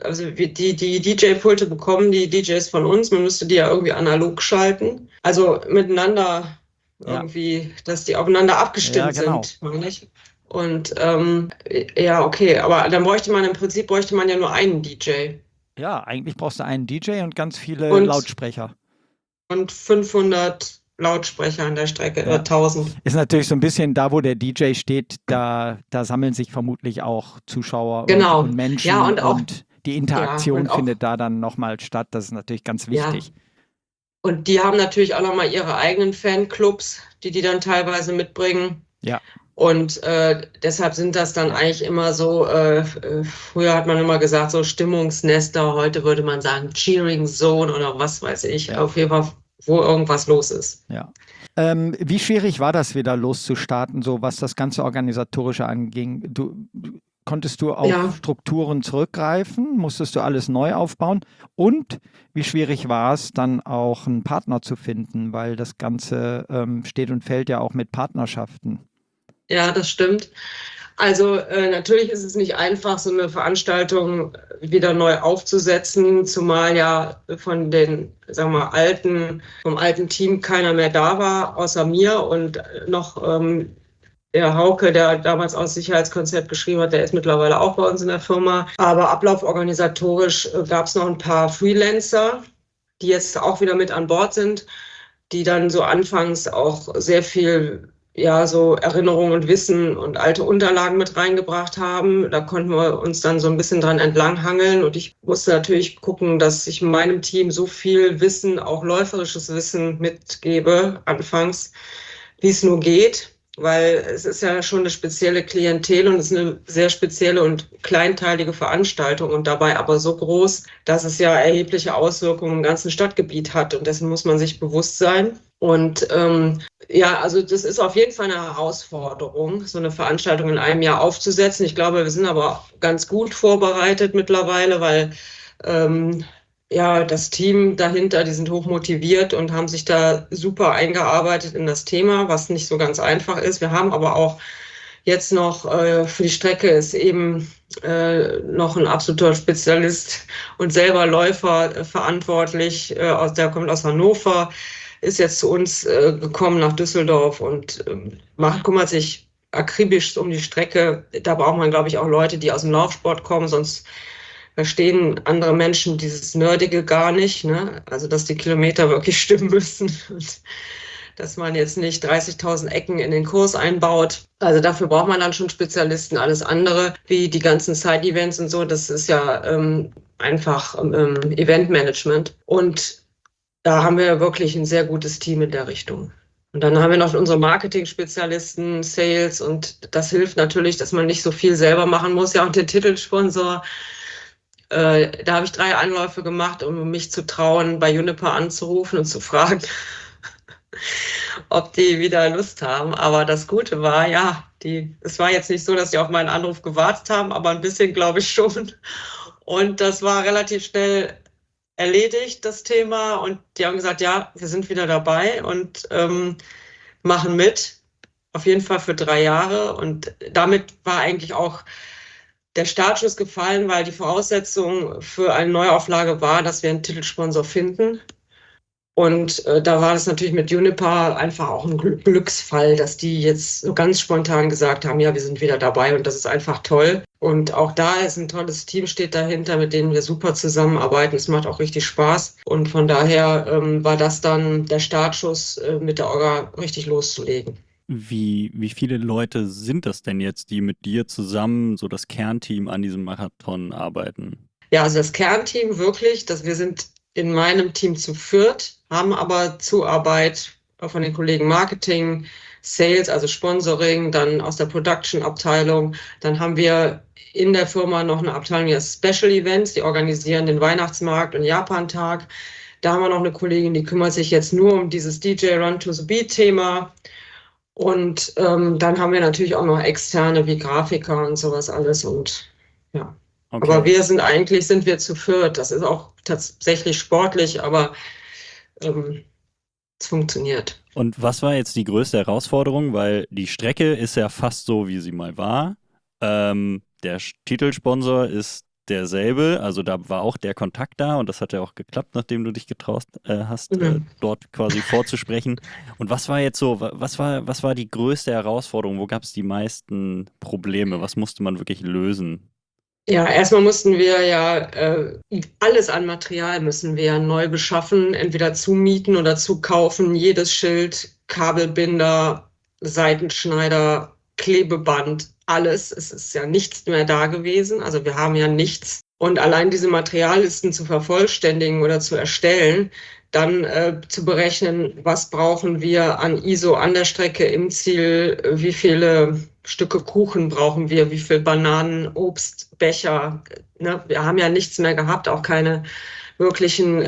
die DJ-Pulte bekommen, die DJs von uns, man müsste die ja irgendwie analog schalten. Also miteinander Ja, irgendwie, dass die aufeinander ja, abgestimmt genau. sind, meine ich. Und ja, okay, aber dann im Prinzip bräuchte man ja nur einen DJ Ja, eigentlich brauchst du einen DJ und ganz viele und, Lautsprecher. und 500 Lautsprecher an der Strecke oder Ja. 1000. Ist natürlich so ein bisschen da, wo der DJ steht, da sammeln sich vermutlich auch Zuschauer und Genau. Ja, Menschen und die ja, Interaktion und auch, findet da dann nochmal statt. Das ist natürlich ganz ja. wichtig. Und die haben natürlich auch nochmal ihre eigenen Fanclubs, die dann teilweise mitbringen. Ja, Und deshalb sind das dann ja, eigentlich immer so, früher hat man immer gesagt, so Stimmungsnester, heute würde man sagen Cheering Zone oder was weiß ich, ja, auf jeden Fall, wo irgendwas los ist. ja. Wie schwierig war das wieder loszustarten, so was das ganze Organisatorische anging? Konntest du auf Ja, Strukturen zurückgreifen? Musstest du alles neu aufbauen? Und wie schwierig war es dann auch einen Partner zu finden, weil das Ganze steht und fällt ja auch mit Partnerschaften. ja, das stimmt. Also natürlich ist es nicht einfach, so eine Veranstaltung wieder neu aufzusetzen, zumal ja sagen wir mal, vom alten Team keiner mehr da war, außer mir und noch der Hauke, der damals auch das Sicherheitskonzept geschrieben hat, der ist mittlerweile auch bei uns in der Firma. Aber ablauforganisatorisch gab es noch ein paar Freelancer, die jetzt auch wieder mit an Bord sind, die dann so anfangs auch sehr viel, ja, so Erinnerung und Wissen und alte Unterlagen mit reingebracht haben. Da konnten wir uns dann so ein bisschen dran entlanghangeln. Und ich musste natürlich gucken, dass ich meinem Team so viel Wissen, auch läuferisches Wissen mitgebe, anfangs, wie es nur geht. Weil es ist ja schon eine spezielle Klientel und es ist eine sehr spezielle und kleinteilige Veranstaltung und dabei aber so groß, dass es ja erhebliche Auswirkungen im ganzen Stadtgebiet hat und dessen muss man sich bewusst sein. Und ja, also das ist auf jeden Fall eine Herausforderung, so eine Veranstaltung in einem Jahr aufzusetzen. Ich glaube, wir sind aber ganz gut vorbereitet mittlerweile, weil ja, das Team dahinter, die sind hoch motiviert und haben sich da super eingearbeitet in das Thema, was nicht so ganz einfach ist. Wir haben aber auch jetzt noch für die Strecke ist eben noch ein absoluter Spezialist und selber Läufer verantwortlich, der kommt aus Hannover, ist jetzt zu uns gekommen nach Düsseldorf und kümmert sich akribisch um die Strecke. Da braucht man, glaube ich, auch Leute, die aus dem Laufsport kommen, sonst verstehen andere Menschen dieses Nerdige gar nicht, ne? Also, dass die Kilometer wirklich stimmen müssen und dass man jetzt nicht 30.000 Ecken in den Kurs einbaut. Also dafür braucht man dann schon Spezialisten. Alles andere, wie die ganzen Side-Events und so, das ist ja einfach Eventmanagement. Und da haben wir wirklich ein sehr gutes Team in der Richtung. Und dann haben wir noch unsere Marketing-Spezialisten, Sales und das hilft natürlich, dass man nicht so viel selber machen muss. Ja, und den Titelsponsor, da habe ich 3 Anläufe gemacht, um mich zu trauen, bei Juniper anzurufen und zu fragen, ob die wieder Lust haben. Aber das Gute war, ja, es war jetzt nicht so, dass die auf meinen Anruf gewartet haben, aber ein bisschen glaube ich schon. Und das war relativ schnell erledigt, das Thema. Und die haben gesagt, ja, wir sind wieder dabei und machen mit. Auf jeden Fall für 3 Jahre. Und damit war eigentlich auch der Startschuss gefallen, weil die Voraussetzung für eine Neuauflage war, dass wir einen Titelsponsor finden. Und da war das natürlich mit Juniper einfach auch ein Glücksfall, dass die jetzt so ganz spontan gesagt haben, ja, wir sind wieder dabei und das ist einfach toll. Und auch da ist ein tolles Team steht dahinter, mit denen wir super zusammenarbeiten. Es macht auch richtig Spaß. Und von daher war das dann der Startschuss, mit der Orga richtig loszulegen. Wie viele Leute sind das denn jetzt, die mit dir zusammen, so das Kernteam an diesem Marathon arbeiten? Ja, also das Kernteam wirklich, wir sind in meinem Team zu viert, haben aber Zuarbeit von den Kollegen Marketing, Sales, also Sponsoring, dann aus der Production-Abteilung. Dann haben wir in der Firma noch eine Abteilung, die heißt Special Events, die organisieren den Weihnachtsmarkt und Japan-Tag. Da haben wir noch eine Kollegin, die kümmert sich jetzt nur um dieses DJ Run to the Beat-Thema. Und dann haben wir natürlich auch noch externe wie Grafiker und sowas alles und ja. Okay. Aber sind wir zu viert. Das ist auch tatsächlich sportlich, aber es funktioniert. Und was war jetzt die größte Herausforderung? Weil die Strecke ist ja fast so, wie sie mal war. Der Titelsponsor ist derselbe, also da war auch der Kontakt da und das hat ja auch geklappt, nachdem du dich getraut hast, dort quasi vorzusprechen. Und was war jetzt so, was war die größte Herausforderung? Wo gab es die meisten Probleme? Was musste man wirklich lösen? Ja, erstmal mussten wir ja alles an Material müssen wir ja neu beschaffen, entweder zumieten oder zukaufen. Jedes Schild, Kabelbinder, Seitenschneider, Klebeband, alles. Es ist ja nichts mehr da gewesen. Also wir haben ja nichts. Und allein diese Materiallisten zu vervollständigen oder zu erstellen, dann zu berechnen, was brauchen wir an ISO an der Strecke im Ziel, wie viele Stücke Kuchen brauchen wir, wie viel Bananen, Obst, Becher. Ne? Wir haben ja nichts mehr gehabt, auch keine wirklichen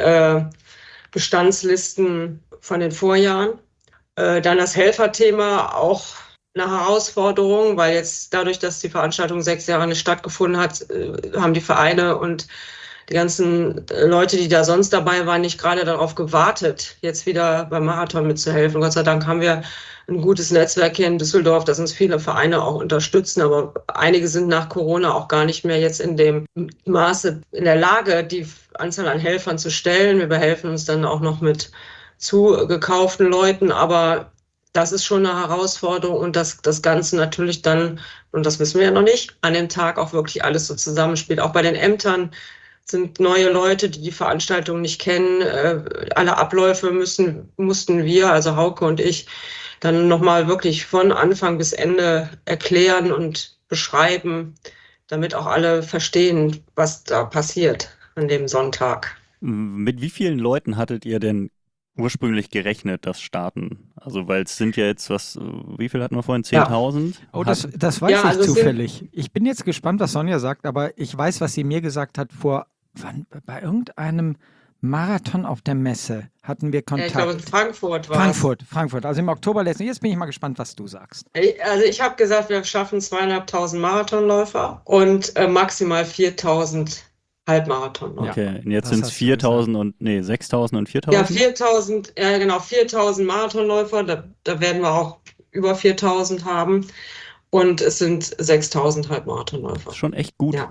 Bestandslisten von den Vorjahren. Dann das Helferthema, auch eine Herausforderung, weil jetzt dadurch, dass die Veranstaltung 6 Jahre nicht stattgefunden hat, haben die Vereine und die ganzen Leute, die da sonst dabei waren, nicht gerade darauf gewartet, jetzt wieder beim Marathon mitzuhelfen. Gott sei Dank haben wir ein gutes Netzwerk hier in Düsseldorf, das uns viele Vereine auch unterstützen, aber einige sind nach Corona auch gar nicht mehr jetzt in dem Maße in der Lage, die Anzahl an Helfern zu stellen. Wir behelfen uns dann auch noch mit zugekauften Leuten, aber das ist schon eine Herausforderung und das Ganze natürlich dann, und das wissen wir ja noch nicht, an dem Tag auch wirklich alles so zusammenspielt. Auch bei den Ämtern sind neue Leute, die die Veranstaltung nicht kennen. Alle Abläufe mussten wir, also Hauke und ich, dann nochmal wirklich von Anfang bis Ende erklären und beschreiben, damit auch alle verstehen, was da passiert an dem Sonntag. Mit wie vielen Leuten hattet ihr denn ursprünglich gerechnet, das Starten? Also, weil es sind ja jetzt wie viel hatten wir vorhin? 10.000? Oh, das weiß ich also zufällig. Ich bin jetzt gespannt, was Sonja sagt, aber ich weiß, was sie mir gesagt hat bei irgendeinem Marathon auf der Messe hatten wir Kontakt. Ja, ich glaube, in Frankfurt war es. Frankfurt. Also im Oktober letzten. Jetzt bin ich mal gespannt, was du sagst. Also ich habe gesagt, wir schaffen 2.500 Marathonläufer und maximal 4.000 Halbmarathonläufer. Okay, und jetzt sind es 4.000 und 6.000 und 4.000? Ja, 4.000, ja genau, 4.000 Marathonläufer, da werden wir auch über 4.000 haben und es sind 6.000 Halbmarathonläufer. Das ist schon echt gut.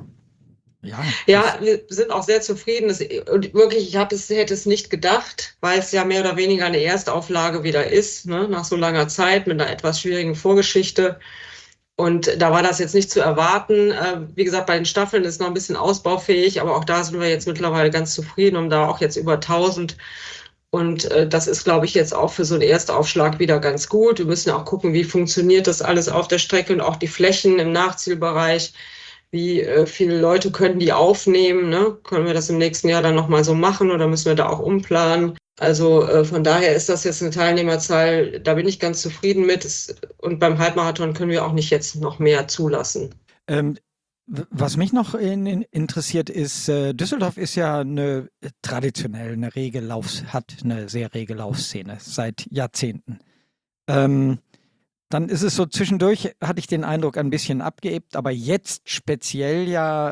Ja, wir sind auch sehr zufrieden. Und wirklich, ich hätte es nicht gedacht, weil es ja mehr oder weniger eine Erstauflage wieder ist, ne, nach so langer Zeit mit einer etwas schwierigen Vorgeschichte. Und da war das jetzt nicht zu erwarten. Wie gesagt, bei den Staffeln ist noch ein bisschen ausbaufähig, aber auch da sind wir jetzt mittlerweile ganz zufrieden, um da auch jetzt über 1.000. Und das ist, glaube ich, jetzt auch für so einen Erstaufschlag wieder ganz gut. Wir müssen auch gucken, wie funktioniert das alles auf der Strecke und auch die Flächen im Nachzielbereich. Wie viele Leute können die aufnehmen? Ne? Können wir das im nächsten Jahr dann nochmal so machen oder müssen wir da auch umplanen? Also von daher ist das jetzt eine Teilnehmerzahl, da bin ich ganz zufrieden mit. Und beim Halbmarathon können wir auch nicht jetzt noch mehr zulassen. Was mich noch interessiert ist, Düsseldorf ist ja traditionell hat eine sehr rege Laufszene seit Jahrzehnten. Dann ist es so zwischendurch, hatte ich den Eindruck, ein bisschen abgeebbt, aber jetzt speziell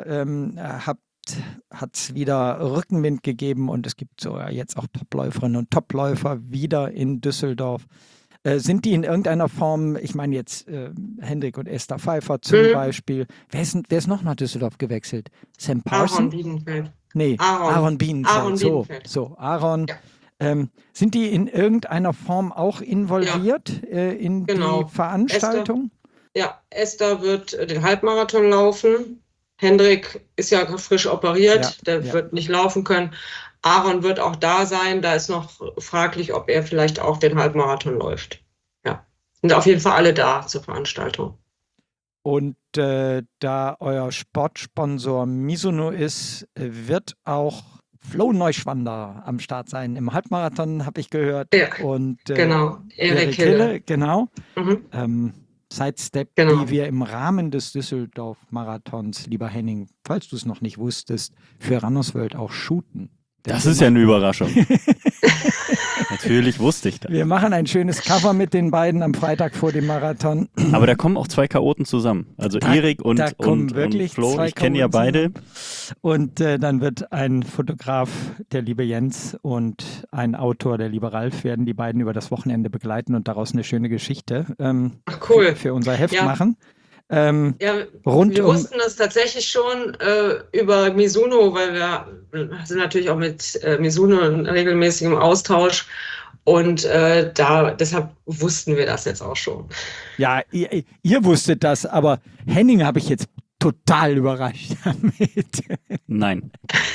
hat es wieder Rückenwind gegeben und es gibt so jetzt auch Topläuferinnen und Topläufer wieder in Düsseldorf. Sind die in irgendeiner Form, ich meine jetzt Hendrik und Esther Pfeiffer zum Beispiel, wer ist noch nach Düsseldorf gewechselt? Sam Parson? Aaron Biedenfeld. Nee, Aaron Biedenfeld. Aaron. Ja. Sind die in irgendeiner Form auch involviert in die Veranstaltung? Esther wird den Halbmarathon laufen. Hendrik ist ja frisch operiert, der wird nicht laufen können. Aaron wird auch da sein. Da ist noch fraglich, ob er vielleicht auch den Halbmarathon läuft. Ja, sind auf jeden Fall alle da zur Veranstaltung. Und da euer Sportsponsor Mizuno ist, wird auch Flo Neuschwander am Start sein. Im Halbmarathon habe ich gehört. Ja, und genau. Erik Hille. Genau. Sidestep, die wir im Rahmen des Düsseldorf-Marathons, lieber Henning, falls du es noch nicht wusstest, für Runners World auch shooten. Das ist ja eine Überraschung. Natürlich wusste ich das. Wir machen ein schönes Cover mit den beiden am Freitag vor dem Marathon. Aber da kommen auch 2 Chaoten zusammen. Also Erik und Flo, ich kenne ja beide. Und dann wird ein Fotograf, der liebe Jens, und ein Autor, der liebe Ralf, werden die beiden über das Wochenende begleiten und daraus eine schöne Geschichte Cool. für unser Heft Ja. machen. Ja, wir wussten das tatsächlich schon über Mizuno, weil wir sind natürlich auch mit Mizuno in regelmäßigem Austausch und deshalb wussten wir das jetzt auch schon. Ja, ihr wusstet das, aber Henning habe ich jetzt total überrascht damit. Nein.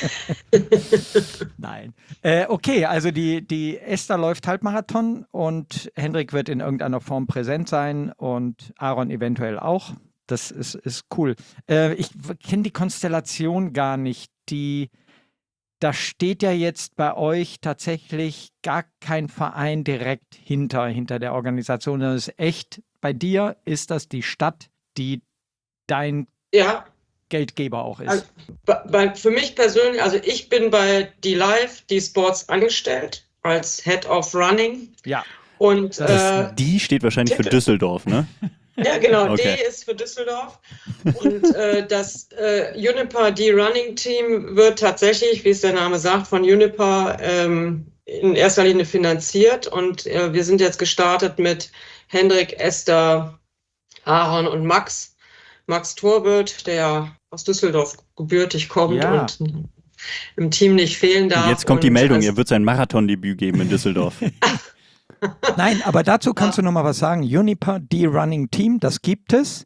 Nein. Okay, also die Esther läuft Halbmarathon und Hendrik wird in irgendeiner Form präsent sein und Aaron eventuell auch. Das ist cool. Ich kenne die Konstellation gar nicht. Da steht ja jetzt bei euch tatsächlich gar kein Verein direkt hinter der Organisation. Das ist echt, bei dir ist das die Stadt, die dein Geldgeber auch ist. Also, für mich persönlich, also ich bin bei D-Live, D-Sports angestellt als Head of Running. Ja. Und die steht wahrscheinlich für Düsseldorf, ne? Ja, genau, Okay. D ist für Düsseldorf. Und das Uniper D-Running Team wird tatsächlich, wie es der Name sagt, von Uniper in erster Linie finanziert. Und wir sind jetzt gestartet mit Hendrik, Esther, Aaron und Max. Max Torwirt, der aus Düsseldorf gebürtig kommt und im Team nicht fehlen darf. Und jetzt kommt die Meldung, er wird sein Marathondebüt geben in Düsseldorf. Nein, aber dazu kannst du noch mal was sagen. Uniper D-Running Team, das gibt es.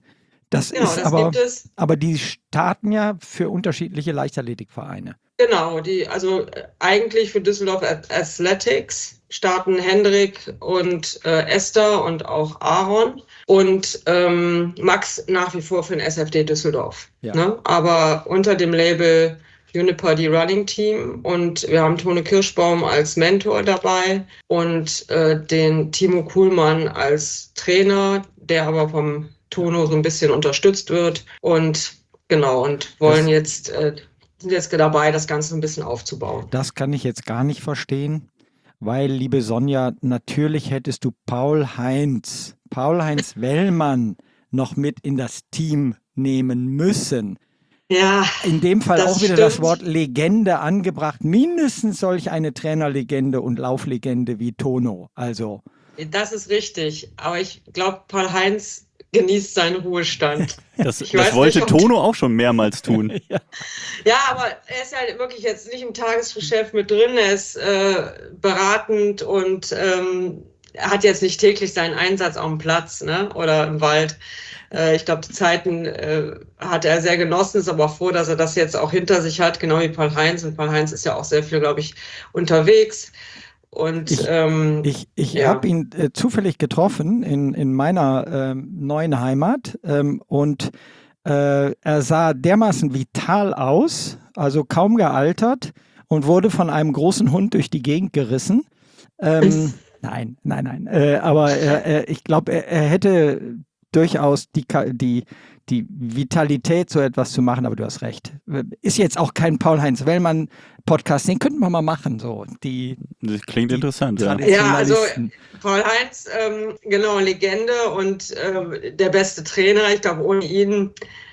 Aber die starten ja für unterschiedliche Leichtathletikvereine. Genau, also eigentlich für Düsseldorf Athletics starten Hendrik und Esther und auch Aaron und Max nach wie vor für den SFD Düsseldorf. Ja. Ne? Aber unter dem Label Uniper Running Team und wir haben Tone Kirschbaum als Mentor dabei und den Timo Kuhlmann als Trainer, der aber vom Tono so ein bisschen unterstützt wird und wollen sind jetzt dabei, das Ganze ein bisschen aufzubauen. Das kann ich jetzt gar nicht verstehen, weil, liebe Sonja, natürlich hättest du Paul-Heinz Wellmann noch mit in das Team nehmen müssen. Ja, in dem Fall auch wieder stimmt. Das Wort Legende angebracht. Mindestens solch eine Trainerlegende und Lauflegende wie Tono. Also. Das ist richtig. Aber ich glaube, Paul-Heinz genießt seinen Ruhestand. Das wollte Tono auch schon mehrmals tun. Ja, aber er ist ja wirklich jetzt nicht im Tagesgeschäft mit drin. Er ist beratend und er hat jetzt nicht täglich seinen Einsatz auf dem Platz, ne? Oder im Wald. Ich glaube, die Zeiten hat er sehr genossen, ist aber auch froh, dass er das jetzt auch hinter sich hat, genau wie Paul-Heinz. Und Paul-Heinz ist ja auch sehr viel, glaube ich, unterwegs. Und ich habe ihn zufällig getroffen in meiner neuen Heimat und er sah dermaßen vital aus, also kaum gealtert und wurde von einem großen Hund durch die Gegend gerissen. Nein. Aber ich glaube, er hätte durchaus die Vitalität, so etwas zu machen, aber du hast recht. Ist jetzt auch kein Paul-Heinz Wellmann-Podcast, den könnten wir mal machen. Das klingt interessant, ja. Ja, also Paul-Heinz, genau, Legende und der beste Trainer. Ich glaube, ohne ihn,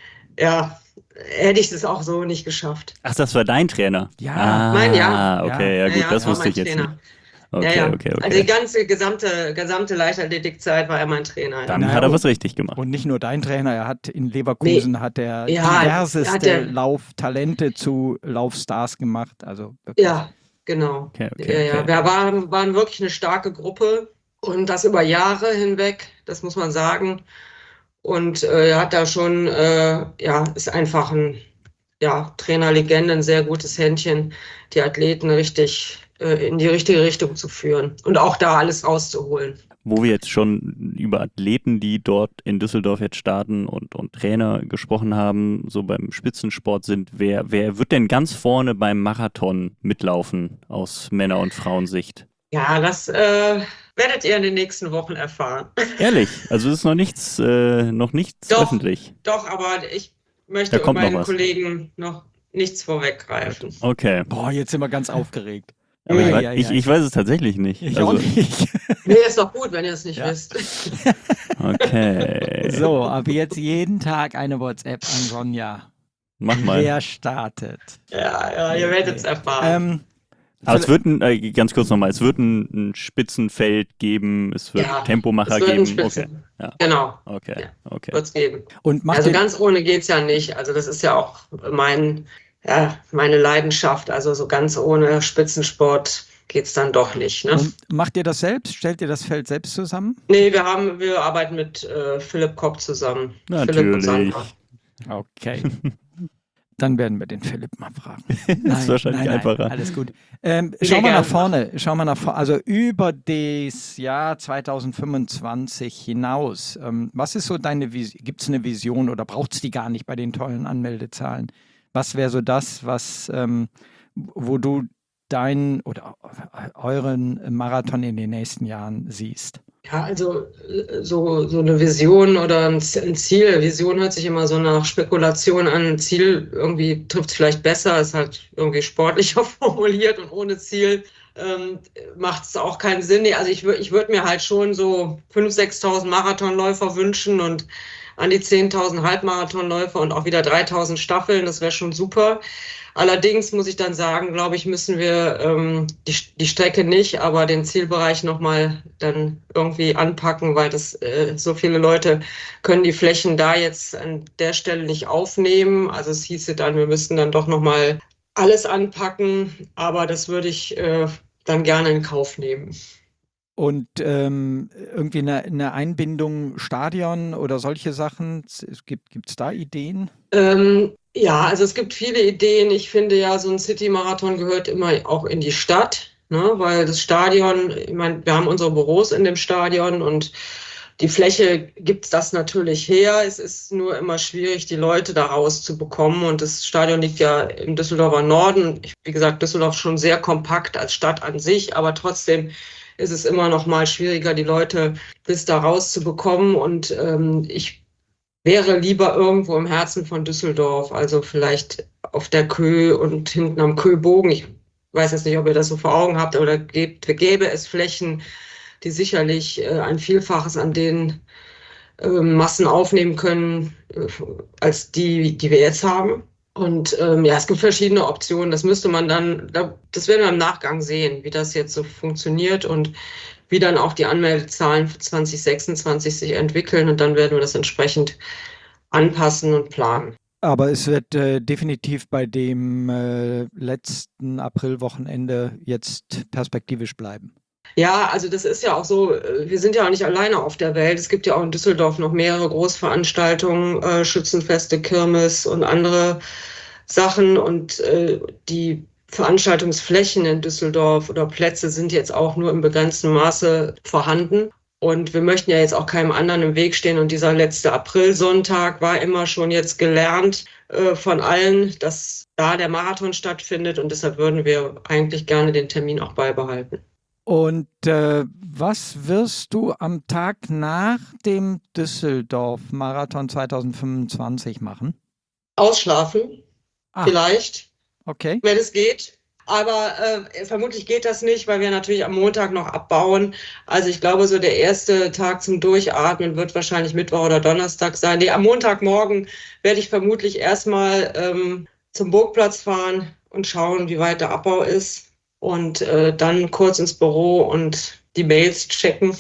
hätte ich das auch so nicht geschafft. Ach, das war dein Trainer? Ja. Mein Jahr. Okay, ja gut, das wusste ich jetzt nicht. Okay. Also die ganze gesamte Leichtathletikszeit war er mein Trainer. Dann hat er was richtig gemacht. Und nicht nur dein Trainer, er hat in Leverkusen diverseste Lauftalente zu Laufstars gemacht. Also wirklich. Ja, genau. Okay. Wir waren wirklich eine starke Gruppe und das über Jahre hinweg, das muss man sagen. Und er hat da schon, ist einfach ein Trainerlegende, ein sehr gutes Händchen, die Athleten richtig in die richtige Richtung zu führen und auch da alles rauszuholen. Wo wir jetzt schon über Athleten, die dort in Düsseldorf jetzt starten und Trainer gesprochen haben, so beim Spitzensport sind, wer wird denn ganz vorne beim Marathon mitlaufen aus Männer- und Frauensicht? Ja, das werdet ihr in den nächsten Wochen erfahren. Ehrlich? Also es ist noch nichts öffentlich? Doch, aber ich möchte meinen Kollegen noch nichts vorweggreifen. Okay. Boah, jetzt sind wir ganz aufgeregt. Aber Ja, ich weiß es tatsächlich nicht. Ich auch nicht. Nee, ist doch gut, wenn ihr es nicht wisst. Okay. So, ab jetzt jeden Tag eine WhatsApp an Sonja. Mach mal. Wer startet? Ja, ihr werdet es erfahren. Aber es wird ganz kurz nochmal, es wird ein Spitzenfeld geben, es wird Tempomacher es wird geben. Spitzen. Okay. Ja. Genau. Okay. Wird es geben. Und Also ganz ohne geht es ja nicht. Also das ist ja auch meine Leidenschaft. Also so ganz ohne Spitzensport geht es dann doch nicht. Ne? Und macht ihr das selbst? Stellt ihr das Feld selbst zusammen? Nee, wir arbeiten mit Philipp Kopp zusammen. Natürlich. Philipp und Sandra. Okay. Dann werden wir den Philipp mal fragen. Das ist wahrscheinlich einfacher. Alles gut. Schau mal nach vorne. Also über das Jahr 2025 hinaus. Was ist so deine Vision? Gibt es eine Vision oder braucht es die gar nicht bei den tollen Anmeldezahlen? Was wäre so das, wo du deinen oder euren Marathon in den nächsten Jahren siehst? Ja, also so eine Vision oder ein Ziel. Vision hört sich immer so nach Spekulation an. Ein Ziel irgendwie trifft es vielleicht besser, ist halt irgendwie sportlicher formuliert und ohne Ziel macht es auch keinen Sinn. Nee, also ich würde mir halt schon so 5.000, 6.000 Marathonläufer wünschen und an die 10.000 Halbmarathonläufer und auch wieder 3.000 Staffeln. Das wäre schon super. Allerdings muss ich dann sagen, glaube ich, müssen wir die Strecke nicht, aber den Zielbereich nochmal dann irgendwie anpacken, weil das so viele Leute können die Flächen da jetzt an der Stelle nicht aufnehmen. Also es hieße dann, wir müssten dann doch nochmal alles anpacken, aber das würde ich dann gerne in Kauf nehmen. Und irgendwie eine Einbindung Stadion oder solche Sachen, gibt es da Ideen? Ja, also es gibt viele Ideen. Ich finde ja, so ein City-Marathon gehört immer auch in die Stadt, ne? Weil das Stadion, ich meine, wir haben unsere Büros in dem Stadion und die Fläche gibt das natürlich her. Es ist nur immer schwierig, die Leute da rauszubekommen. Und das Stadion liegt ja im Düsseldorfer Norden. Wie gesagt, Düsseldorf schon sehr kompakt als Stadt an sich, aber trotzdem ist es immer noch mal schwieriger, die Leute bis da rauszubekommen. Und ich wäre lieber irgendwo im Herzen von Düsseldorf, also vielleicht auf der Kö und hinten am Köbogen. Ich weiß jetzt nicht, ob ihr das so vor Augen habt, oder gäbe es Flächen, die sicherlich ein Vielfaches an den Massen aufnehmen können, als die wir jetzt haben. Und es gibt verschiedene Optionen. Das müsste man dann, das werden wir im Nachgang sehen, wie das jetzt so funktioniert und wie dann auch die Anmeldezahlen für 2026 sich entwickeln. Und dann werden wir das entsprechend anpassen und planen. Aber es wird definitiv bei dem letzten Aprilwochenende jetzt perspektivisch bleiben. Ja, also das ist ja auch so, wir sind ja auch nicht alleine auf der Welt. Es gibt ja auch in Düsseldorf noch mehrere Großveranstaltungen, Schützenfeste, Kirmes und andere Sachen. Und die Veranstaltungsflächen in Düsseldorf oder Plätze sind jetzt auch nur im begrenzten Maße vorhanden. Und wir möchten ja jetzt auch keinem anderen im Weg stehen. Und dieser letzte Aprilsonntag war immer schon jetzt gelernt von allen, dass da der Marathon stattfindet. Und deshalb würden wir eigentlich gerne den Termin auch beibehalten. Und was wirst du am Tag nach dem Düsseldorf-Marathon 2025 machen? Ausschlafen, vielleicht, okay. wenn es geht. Aber vermutlich geht das nicht, weil wir natürlich am Montag noch abbauen. Also ich glaube, so der erste Tag zum Durchatmen wird wahrscheinlich Mittwoch oder Donnerstag sein. Nee, am Montagmorgen werde ich vermutlich erstmal zum Burgplatz fahren und schauen, wie weit der Abbau ist. Und dann kurz ins Büro und die Mails checken.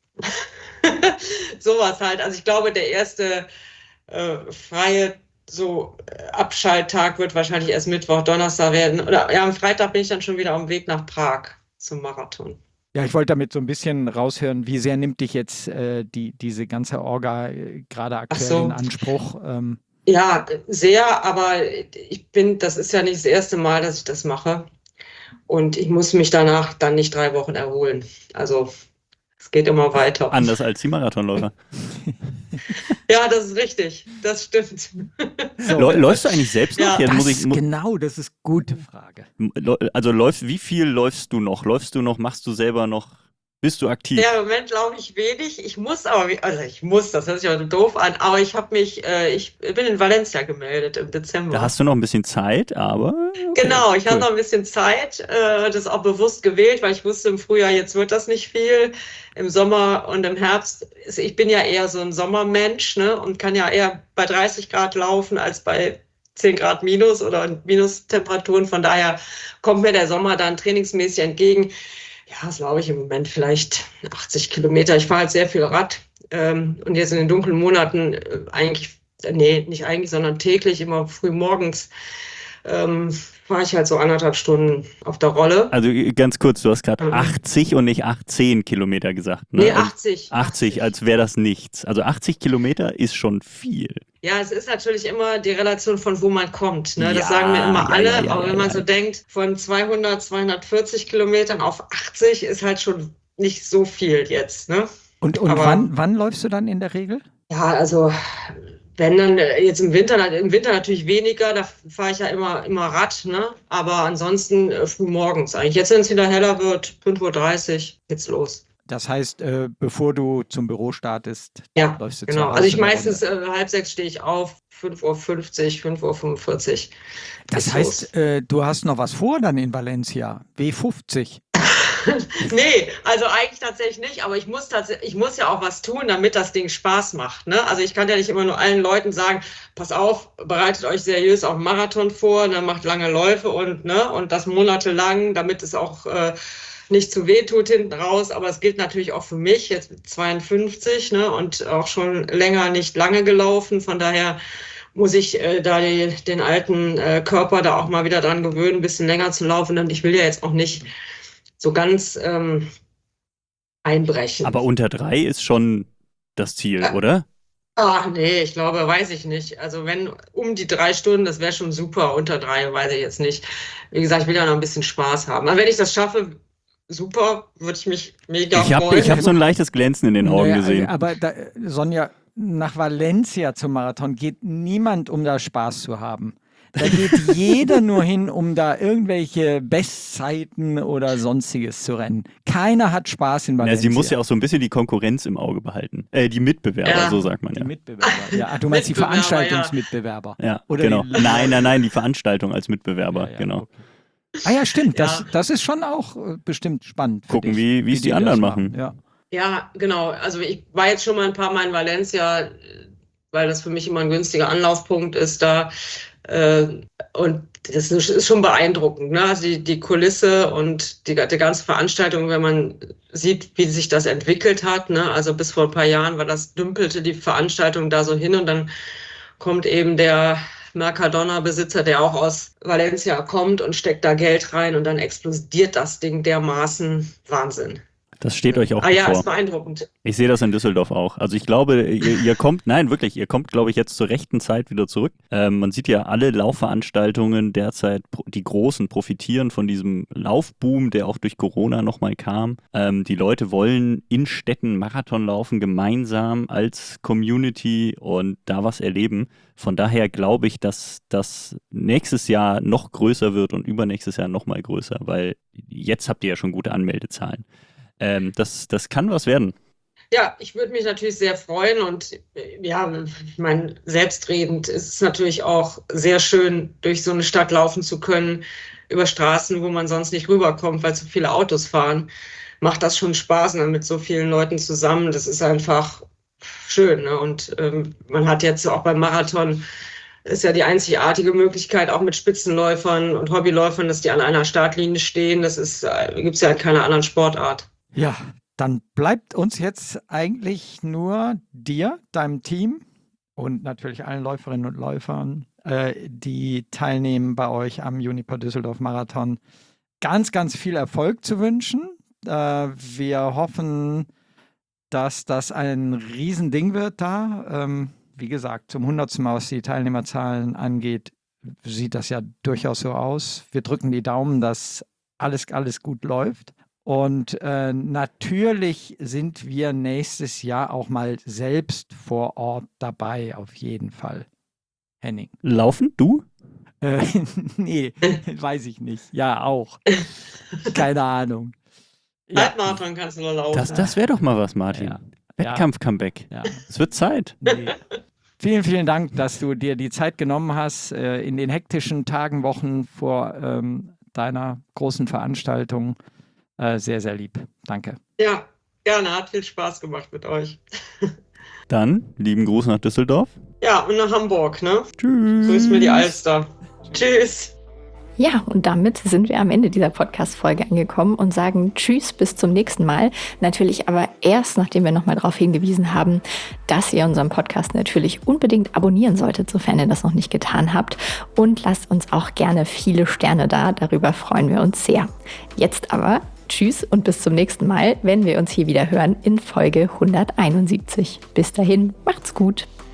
Sowas halt. Also ich glaube, der erste freie Abschalttag wird wahrscheinlich erst Mittwoch, Donnerstag werden. Oder ja, am Freitag bin ich dann schon wieder auf dem Weg nach Prag zum Marathon. Ja, ich wollte damit so ein bisschen raushören, wie sehr nimmt dich jetzt diese ganze Orga gerade aktuell in Anspruch? Ja, sehr, aber das ist ja nicht das erste Mal, dass ich das mache. Und ich muss mich danach dann nicht 3 Wochen erholen. Also es geht immer weiter. Anders als die Marathonläufer. Ja, das ist richtig. Das stimmt. So. Läufst du eigentlich selbst noch? Ja, genau, das ist eine gute Frage. Also wie viel läufst du noch? Machst du selber noch Bist du aktiv? Ja, im Moment laufe ich wenig. Ich muss aber, das hört sich aber doof an, aber ich bin in Valencia gemeldet im Da Dezember. hast du noch ein bisschen Zeit, aber okay, Genau, ich habe cool. noch ein bisschen Zeit, das auch bewusst gewählt, weil ich wusste im Frühjahr, jetzt wird das nicht viel. Im Sommer und im Herbst, ich bin ja eher so ein Sommermensch, ne, und kann ja eher bei 30 Grad laufen als bei 10 Grad minus oder Minustemperaturen. Von daher kommt mir der Sommer dann trainingsmäßig entgegen. Ja, das glaube ich im Moment vielleicht 80 Kilometer. Ich fahre halt sehr viel Rad. Und jetzt in den dunklen Monaten nicht eigentlich, sondern täglich, immer früh morgens fahre ich halt so 1,5 Stunden auf der Rolle. Also ganz kurz, du hast gerade 80 und nicht 18 Kilometer gesagt. Ne? Nee, 80. 80, als wäre das nichts. Also 80 Kilometer ist schon viel. Ja, es ist natürlich immer die Relation von wo man kommt. Ne? Das Ja, sagen mir immer alle. ja, aber wenn man so denkt, von 200, 240 Kilometern auf 80 ist halt schon nicht so viel jetzt. Ne? Und Aber wann läufst du dann in der Regel? ja, also wenn dann jetzt im Winter natürlich weniger, da fahre ich ja immer Rad, ne? Aber ansonsten früh morgens eigentlich. Jetzt, wenn es wieder heller wird, 5:30 Uhr geht's los. Das heißt, bevor du zum Büro startest, Ja, läufst du zu genau. Hause Also ich eine meistens Runde. 5:30 stehe ich auf, 5:50 Uhr, 5:45 Uhr. Das geht's heißt, los. du hast noch was vor dann in Valencia. W50. Nee, also eigentlich tatsächlich nicht, aber ich muss ja auch was tun, damit das Ding Spaß macht. Ne? Also ich kann ja nicht immer nur allen Leuten sagen, pass auf, bereitet euch seriös auf einen Marathon vor, ne, macht lange Läufe und das monatelang, damit es auch nicht zu weh tut hinten raus. Aber es gilt natürlich auch für mich, jetzt mit 52, ne, und auch schon länger nicht lange gelaufen. Von daher muss ich da den alten Körper da auch mal wieder dran gewöhnen, ein bisschen länger zu laufen. Und ich will ja jetzt auch nicht so ganz einbrechen. Aber unter 3 ist schon das Ziel, oder? Ach nee, ich glaube, weiß ich nicht. Also wenn um die 3 Stunden, das wäre schon super. Unter 3 weiß ich jetzt nicht. Wie gesagt, ich will ja noch ein bisschen Spaß haben. Aber wenn ich das schaffe, super, würde ich mich mega freuen. Ich hab so ein leichtes Glänzen in den Augen gesehen. Aber Sonja, nach Valencia zum Marathon geht niemand, um da Spaß zu haben. Da geht jeder nur hin, um da irgendwelche Bestzeiten oder sonstiges zu rennen. Keiner hat Spaß in Valencia. Sie muss ja auch so ein bisschen die Konkurrenz im Auge behalten. Die Mitbewerber, so sagt man ja. Die Mitbewerber, ja. Du meinst die Veranstaltungsmitbewerber. Ja, oder genau. Nein, die Veranstaltung als Mitbewerber, ja, genau. Okay. Ah ja, stimmt. Das ist schon auch bestimmt spannend. Gucken, wie es die anderen machen. Ja. Ja, genau. Also ich war jetzt schon mal ein paar Mal in Valencia, weil das für mich immer ein günstiger Anlaufpunkt ist da. Und das ist schon beeindruckend, ne? Also die Kulisse und die ganze Veranstaltung, wenn man sieht, wie sich das entwickelt hat, ne? Also bis vor ein paar Jahren dümpelte die Veranstaltung da so hin und dann kommt eben der Mercadona-Besitzer, der auch aus Valencia kommt und steckt da Geld rein und dann explodiert das Ding dermaßen. Wahnsinn. Das steht euch auch bevor. Ja, ist beeindruckend. Ich sehe das in Düsseldorf auch. Also ich glaube, ihr kommt, glaube ich, jetzt zur rechten Zeit wieder zurück. Man sieht ja alle Laufveranstaltungen derzeit, die Großen profitieren von diesem Laufboom, der auch durch Corona nochmal kam. Die Leute wollen in Städten Marathon laufen, gemeinsam als Community und da was erleben. Von daher glaube ich, dass das nächstes Jahr noch größer wird und übernächstes Jahr noch mal größer, weil jetzt habt ihr ja schon gute Anmeldezahlen. Das kann was werden. Ja, ich würde mich natürlich sehr freuen und ja, ich meine, selbstredend ist es natürlich auch sehr schön, durch so eine Stadt laufen zu können, über Straßen, wo man sonst nicht rüberkommt, weil so viele Autos fahren. Macht das schon Spaß, ne, mit so vielen Leuten zusammen. Das ist einfach schön, ne? Und man hat jetzt auch beim Marathon, ist ja die einzigartige Möglichkeit, auch mit Spitzenläufern und Hobbyläufern, dass die an einer Startlinie stehen. Das gibt es ja in keiner anderen Sportart. Ja, dann bleibt uns jetzt eigentlich nur dir, deinem Team und natürlich allen Läuferinnen und Läufern, die teilnehmen bei euch am Juniper Düsseldorf Marathon, ganz, ganz viel Erfolg zu wünschen. Wir hoffen, dass das ein Riesending wird da. Wie gesagt, zum 100. Mal, was die Teilnehmerzahlen angeht, sieht das ja durchaus so aus. Wir drücken die Daumen, dass alles gut läuft. Und natürlich sind wir nächstes Jahr auch mal selbst vor Ort dabei, auf jeden Fall. Henning. Laufen? Du? Nee, weiß ich nicht. Ja, auch. Keine Ahnung. Halbmarathon kannst du noch laufen. Das wäre doch mal was, Martin. Ja. Wettkampf-Comeback. Ja. Es wird Zeit. Nee. Vielen, vielen Dank, dass du dir die Zeit genommen hast in den hektischen Tagen, Wochen vor deiner großen Veranstaltung. Sehr, sehr lieb. Danke. Ja, gerne. Hat viel Spaß gemacht mit euch. Dann, lieben Gruß nach Düsseldorf. Ja, und nach Hamburg, ne? Tschüss. Grüß mir die Alster. Tschüss. Ja, und damit sind wir am Ende dieser Podcast-Folge angekommen und sagen Tschüss, bis zum nächsten Mal. Natürlich aber erst, nachdem wir nochmal darauf hingewiesen haben, dass ihr unseren Podcast natürlich unbedingt abonnieren solltet, sofern ihr das noch nicht getan habt. Und lasst uns auch gerne viele Sterne da, darüber freuen wir uns sehr. Jetzt aber Tschüss und bis zum nächsten Mal, wenn wir uns hier wieder hören in Folge 171. Bis dahin, macht's gut.